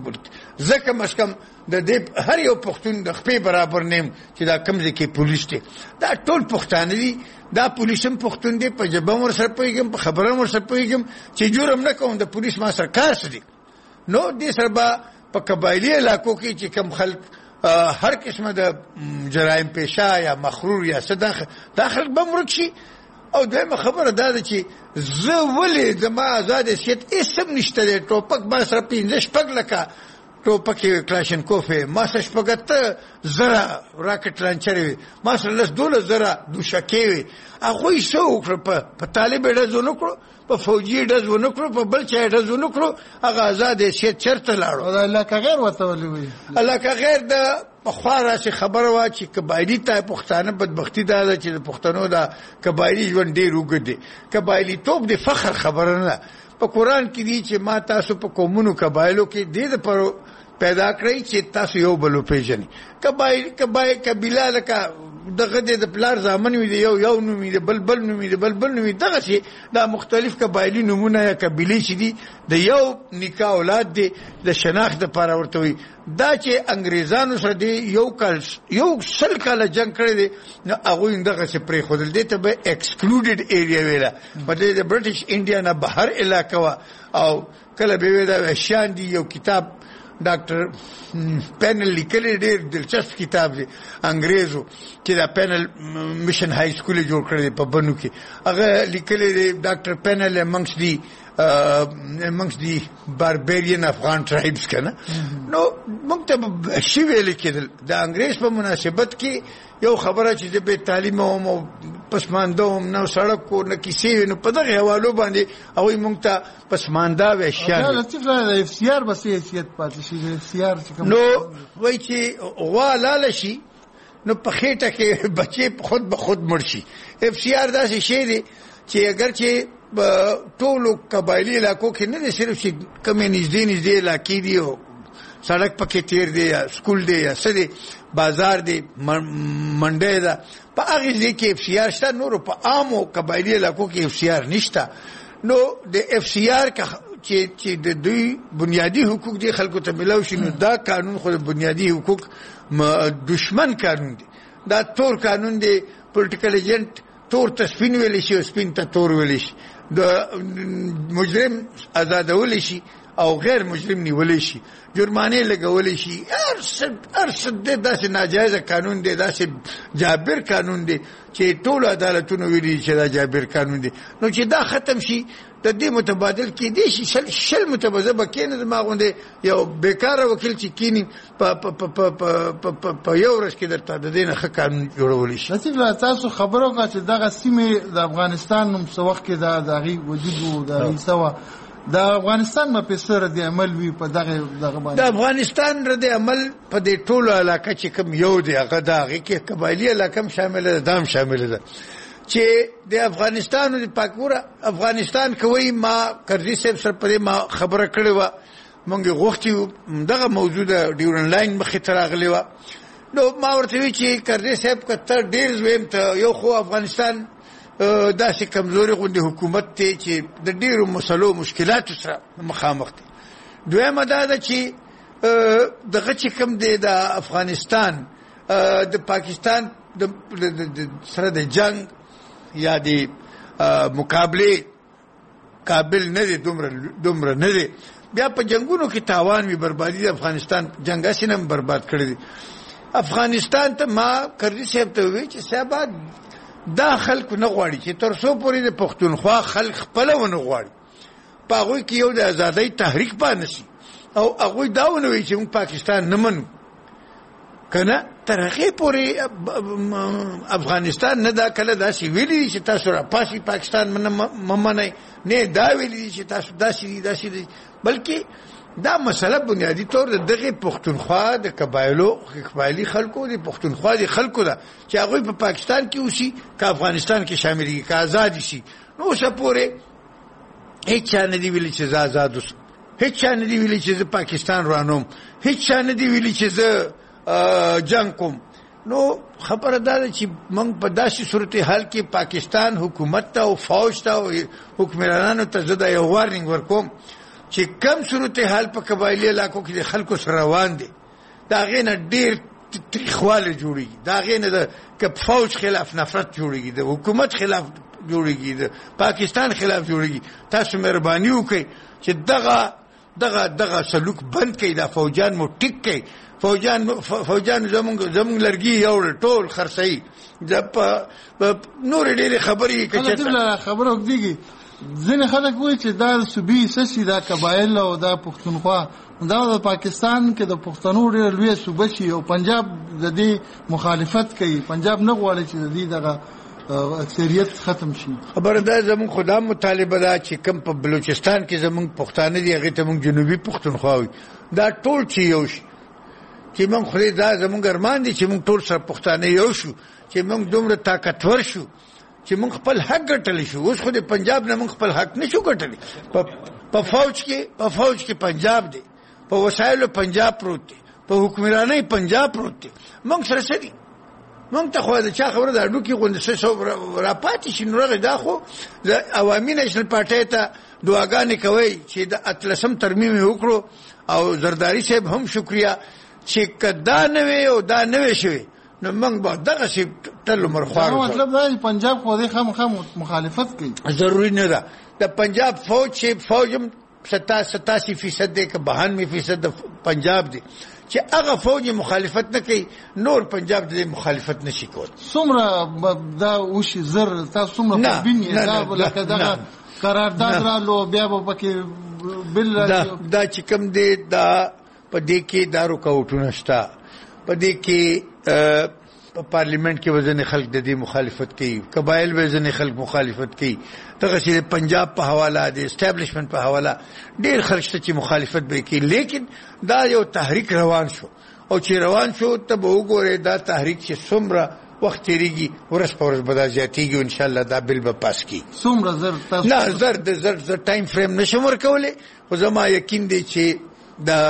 زه کم از کم د دې هر یو پښتون د خپې برابر نیم چې دا کوم ځای کې پولیس دی دا ټول پښتانه دي دا پولیس هم پښتون دی په ژبه هم ورسره پوهېږم په خبره هم ورسره پوهېږم چې جرم نه کوم د پولیس ما سره کار څه دی نو دې سره به په قبایلي علاقو کې چې کوم خلک هر قسمه د جرایم پیشه یا مخرور یا څه دا خلک به ورک شي او دویمه خبره دا ده چې زه ولې زما آزاد حیثیت هېڅ هم نشته دی ټوپک ما سره پنځه شپږ لکه ټوپکې کلاشینکوف یې ما سره شپږ اته زره راکټ لانچرې وې ما سره لس دولس زره دوشکې وې هغوی څه وکړه په طالب یې ډز ونه کړو په فوجي یې ډز ونه کړو په بل چا یې ډز ونه کړو هغه آزاد حیثیت چېرته لاړو د علاقه غیر ورته ولې وایي علاقه غیر د پخوا راسې خبره وه چې قبایلي ته پښتانه بدبختي دا ده چې د پښتنو دا قبایلي ژوند ډېر اوږد دی قبایليتوب د فخر خبره نه ده په قرآن کې دي چې ما تاسو په قومونو قبایلو کې دې دپاره پیدا کړئ چې تاسو یو بل وپېژنئ قبایل قبایل قبیله لکه دغه د پلار زامن وي د یو یو نوم وي د بل بل نوم وي د بل بل نوم وي دغسې دا مختلف قبایلي نومونه یا قبیلې چې دي د یو نیکه اولاد دی د شناخت دپاره ورته وي دا چې انګریزانو سره دی یو کال یو سل کاله جنګ کړی دی نو هغوی دغسې پرېښودل دې ته به ایکسکلوډډ ایریا ویله مطلب د برټش انډیا نه بهر علاقه وه او کله به وی دا وحشیان دي یو کتاب ډاکټر پینل لیکلی ډېر دلچسپ کتاب دی انګریزو چې دا پینل میشن های سکول یې جوړ کړی دی په بنو کې هغه لیکلی دی ډاکټر پینل امنګس دی amongst the barbarian Afghan tribes کنه نو موږ ته شی ویل کېدل د انګریز په مناسبت کې یو خبره چې د به تعلیم او پسمانده هم نو سړک کو نه کیسې نو په دغه حوالو باندې او موږ ته پسمانده وشیان دا لطیف دا اف سی آر بس حیثیت پاتې شي د اف سی آر نو وای چې غوا لاله شي نو په خېټه کې بچي خود به خود مړ شي اف سی آر داسې شی دی چې اگر چې ټولو قبایلي علاقو کې نه دی صرف چې کمې نږدې نږدې علاقې دي او سړک پکې تیر دی یا سکول دی یا څه دی بازار دی منډی ده په هغې ځای کې اف سی آر شته نورو په عامو قبایلي علاقو کې اف سی آر نشته نو د اف سی آر چې د دوی بنیادي حقوق دی خلکو ته ملاو شي نو دا قانون خو د بنیادي حقوق دشمن قانون دی دا تور قانون دی پولیټیکل ایجنټ تور ته سپین ویلی شي او سپین ته تور ویلی شي د مجرم آزادولی شي او غیر مجرم نیولې شي جرمانه لګولې شي هر څه هر څه د داسې ناجایز قانون دی داسې جابر قانون دی چې ټول عدالتونو ویلي چې دا جابر قانون دی نو چې دا ختم شي د دې متبادل کې دي شي شل شل متبادل کېنه د ماغونده یو بیکاره وکیل چې کینی په په په په په یو ورځ کې درته د دې نه ښه قانون جوړول شي. نصیب لا تاسو خبرو کا چې دغه سیمه د افغانستان نوم څو وخت کې دا دغه وجود وو د سوا د افغانستان په پیسره د عمل وی په دغه دغه باندې د افغانستان رد عمل په دې ټولو علاقه چې کوم یو دی هغه دغه کې قبایلی علاقه شامل ده دام شامل ده چې د افغانستان او د پاکوره افغانستان کوي ما کرزي صاحب سره په ما خبره کړې و مونږ غوښتي دغه موضوع د ډیورن لاین مخې ته راغلی و نو ما ورته وی چې کرزي صاحب کته ډیر زویم ته یو خو افغانستان داسې کمزوري غوندي حکومت ته چې د ډیرو مسلو مشکلاتو سره مخامخ دي دویمه دا ده چې دغه چې کوم دی د افغانستان د پاکستان د سره د جنگ یا د مقابله قابل نه دي دومره دومره نه دي بیا په جنگونو کې تاوان وی بربادي د افغانستان جنگ اسینم برباد کړی دي افغانستان ته ما کرزي صاحب ته وی چې صاحب دا خلک نه غواړي چې تر څو پورې د پښتونخوا خلک خپل ونه غواړي پاغوي کې یو د آزادۍ تحریک پانه شي او هغه دا ونه وی چې موږ پاکستان نه منو کنه تر هغه پورې افغانستان نه دا کله دا سی ویلي چې تاسو را پاسي پاکستان ممنه نه دا ویلي چې تاسو داسي داسي بلکې دا مسله بنیادی طور دغه پښتونخوا د قبایلو قبایلی خلکو د پښتونخوا د خلکو دا چې هغه په پاکستان کې اوسي که افغانستان کې شامل دي که آزاد شي نو سپوره هیڅ نه دی ویلي چې آزاد اوس هیڅ نه دی ویلي چې پاکستان رانوم هیڅ نه دی ویلي چې جنگ کوم نو خبره ده چې موږ په داسې صورتحال کې پاکستان حکومت ته او فوج ته او حکمرانانو ته زه د یو وارنینګ ورکوم چې کم صورتحال په قبایلی علاقو کې د خلکو سره روان دي دا غي نه ډیر تریخواله جوړیږي دا غي نه د کپ فوج خلاف نفرت جوړیږي د حکومت خلاف جوړیږي د پاکستان خلاف جوړیږي تاسو مهرباني وکړئ چې دغه دغه دغه سلوک بند کړئ دا فوجان مو ټیک کړئ فوجان فوجان زمونږ زمونږ لرګي یو ټول خرڅي د نور ډېر خبرې کوي چې خبره وکړي ځینې خلک وایي چې دا صوبې سسي دا قبایل او دا پښتونخوا دا د پاکستان کې د پښتنو ډېر لوی صوبه شي او پنجاب د دې مخالفت کوي پنجاب نه غواړي چې د دې دغه اکثریت ختم شي خبره ده زمون خدا مطالبه ده چې کم په بلوچستان کې زمون پښتانه دي هغه ته مونږ جنوبي پښتونخوا وي دا ټول چې یو شي چې مونږ خو دا زمونږ ارمان دي چې مونږ ټول سره پښتانه یو شو چې مونږ دومره طاقتور شو چې مونږ خپل حق ګټلی شو اوس خو د پنجاب نه مونږ خپل حق نشو ګټلی په فوج کې په فوج کې پنجاب دی په وسایلو پنجاب پروت دی په حکمرانۍ پنجاب پروت دی مونږ سره څه دي مونږ ته خو د چا خبره د اډو کې غونډه څه را پاتې شي نو راغی دا خو د عوامي نېشنل پارټۍ ته دعاګانې کوي چې د اتلسم ترمیم وکړو او زرداری صاحب هم شکریا چې کدا نه وي او دا نه وي شوی نو موږ به دغه شی تل مرخوار نو مطلب دا پنجاب خو دې خام خام مخالفت کوي ضروری نه ده د پنجاب فوج چې فوجم ستاسي فیصد دی که بهانوي فیصد د پنجاب دی چې هغه فوج مخالفت نه کوي نور پنجاب د مخالفت نشي کول څومره دا وشي زر تاسو څومره بینی دا لکه دا قرارداد را لو بیا به پکې بل دا دا چې کوم دی دا په دې کې دا رکاوټونه شته په دې کې په پارلیمنت کې وزن خلک د دې مخالفت کوي قبایل وزن خلک مخالفت کوي دغه چې پنجاب په حواله د اسټابلیشمنت په حواله ډېر خلک چې مخالفت به کوي لیکن دا یو تحریک روان شو او چې روان شو ته به وګورئ دا تحریک چې څومره وخت تیریږي ورځ په ورځ به دا زیاتېږي ان شاء الله دا بل به پاس کیږي څومره زر تاسو نه زر د زر زر ټایم فریم نشم ورکولی خو زما یقین دی چې دا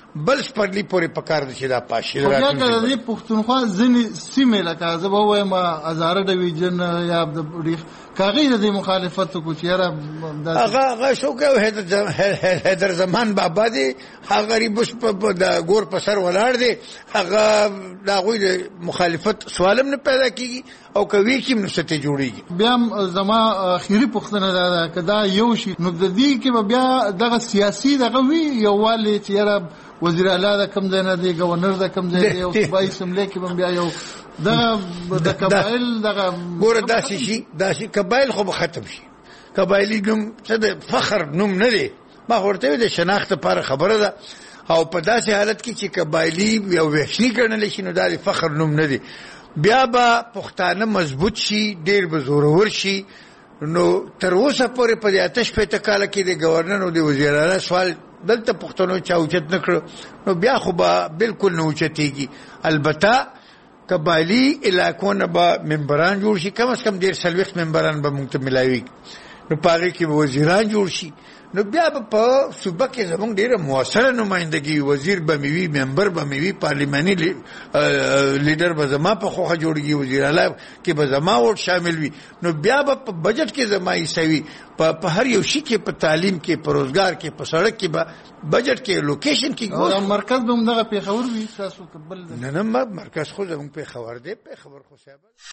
بل سپرلی پورې پکار دي چې دا پاشي خو بیا که د دې پښتونخوا ځینې سیمې لکه زه به ووایم هزاره ډویژن یا د ریښ کاغی د مخالفت کو چیرې هغه هغه شو که حیدر زمان بابا دی هغه غریب په د ګور په سر ولاړ دی هغه د هغوی د مخالفت سوالم نه پیدا کیږي او کوي چې نوسته جوړیږي. بیا زما اخیری پوښتنه ده که دا یو شي نو د دې کې به بیا دغه سیاسي دغه وی یووالی چیرې وزیر اعلی د کم ځای نه دی ګورنر د کم ځای دی او صوبایي اسمبلی کې به بیا یو دغه د قبایل دغه ګوره داسې شي داسې قبایل خو به ختم شي. قبایلي نوم څه د فخر نوم نه دی. ما ورته د شناخت لپاره خبره ده او په داسې حالت کې چې قبایلي یو وحشي ګڼلی شي نو دا د فخر نوم نه دی. بیا به پښتانه مضبوط شي ډېر به زورور شي. نو تر اوسه پورې په دې اته شپېته کاله کې د ګورنر او د وزیر اعلی سوال دلته پښتنو چا اوچت نه کړو نو بیا خو به بالکل نه اوچتېږي. البته قبایلي علاقو نه به ممبران جوړ شي، کم از کم ډېر څلوېښت ممبران به موږ ته میلاوي نو په هغې کې به وزیران جوړ شي. نو بیا به په صوبه کې زموږ ډېره مؤثره نمایندګي وزیر به مې وي، ممبر به مې وي، پارلیماني لیډر به زما په خوښه جوړېږي، وزیر اعلی کې به زما ووټ شامل وي. نو بیا به په بجټ کې زما حصه وي، په هر یو شي کې، په تعلیم کې، په روزګار کې، په سړک کې به بجټ کې لوکیشن کې او مرکز به همدغه پېښور وي. تاسو بل نه نه مرکز خو زموږ پېښور دی. پېښور خو صاحب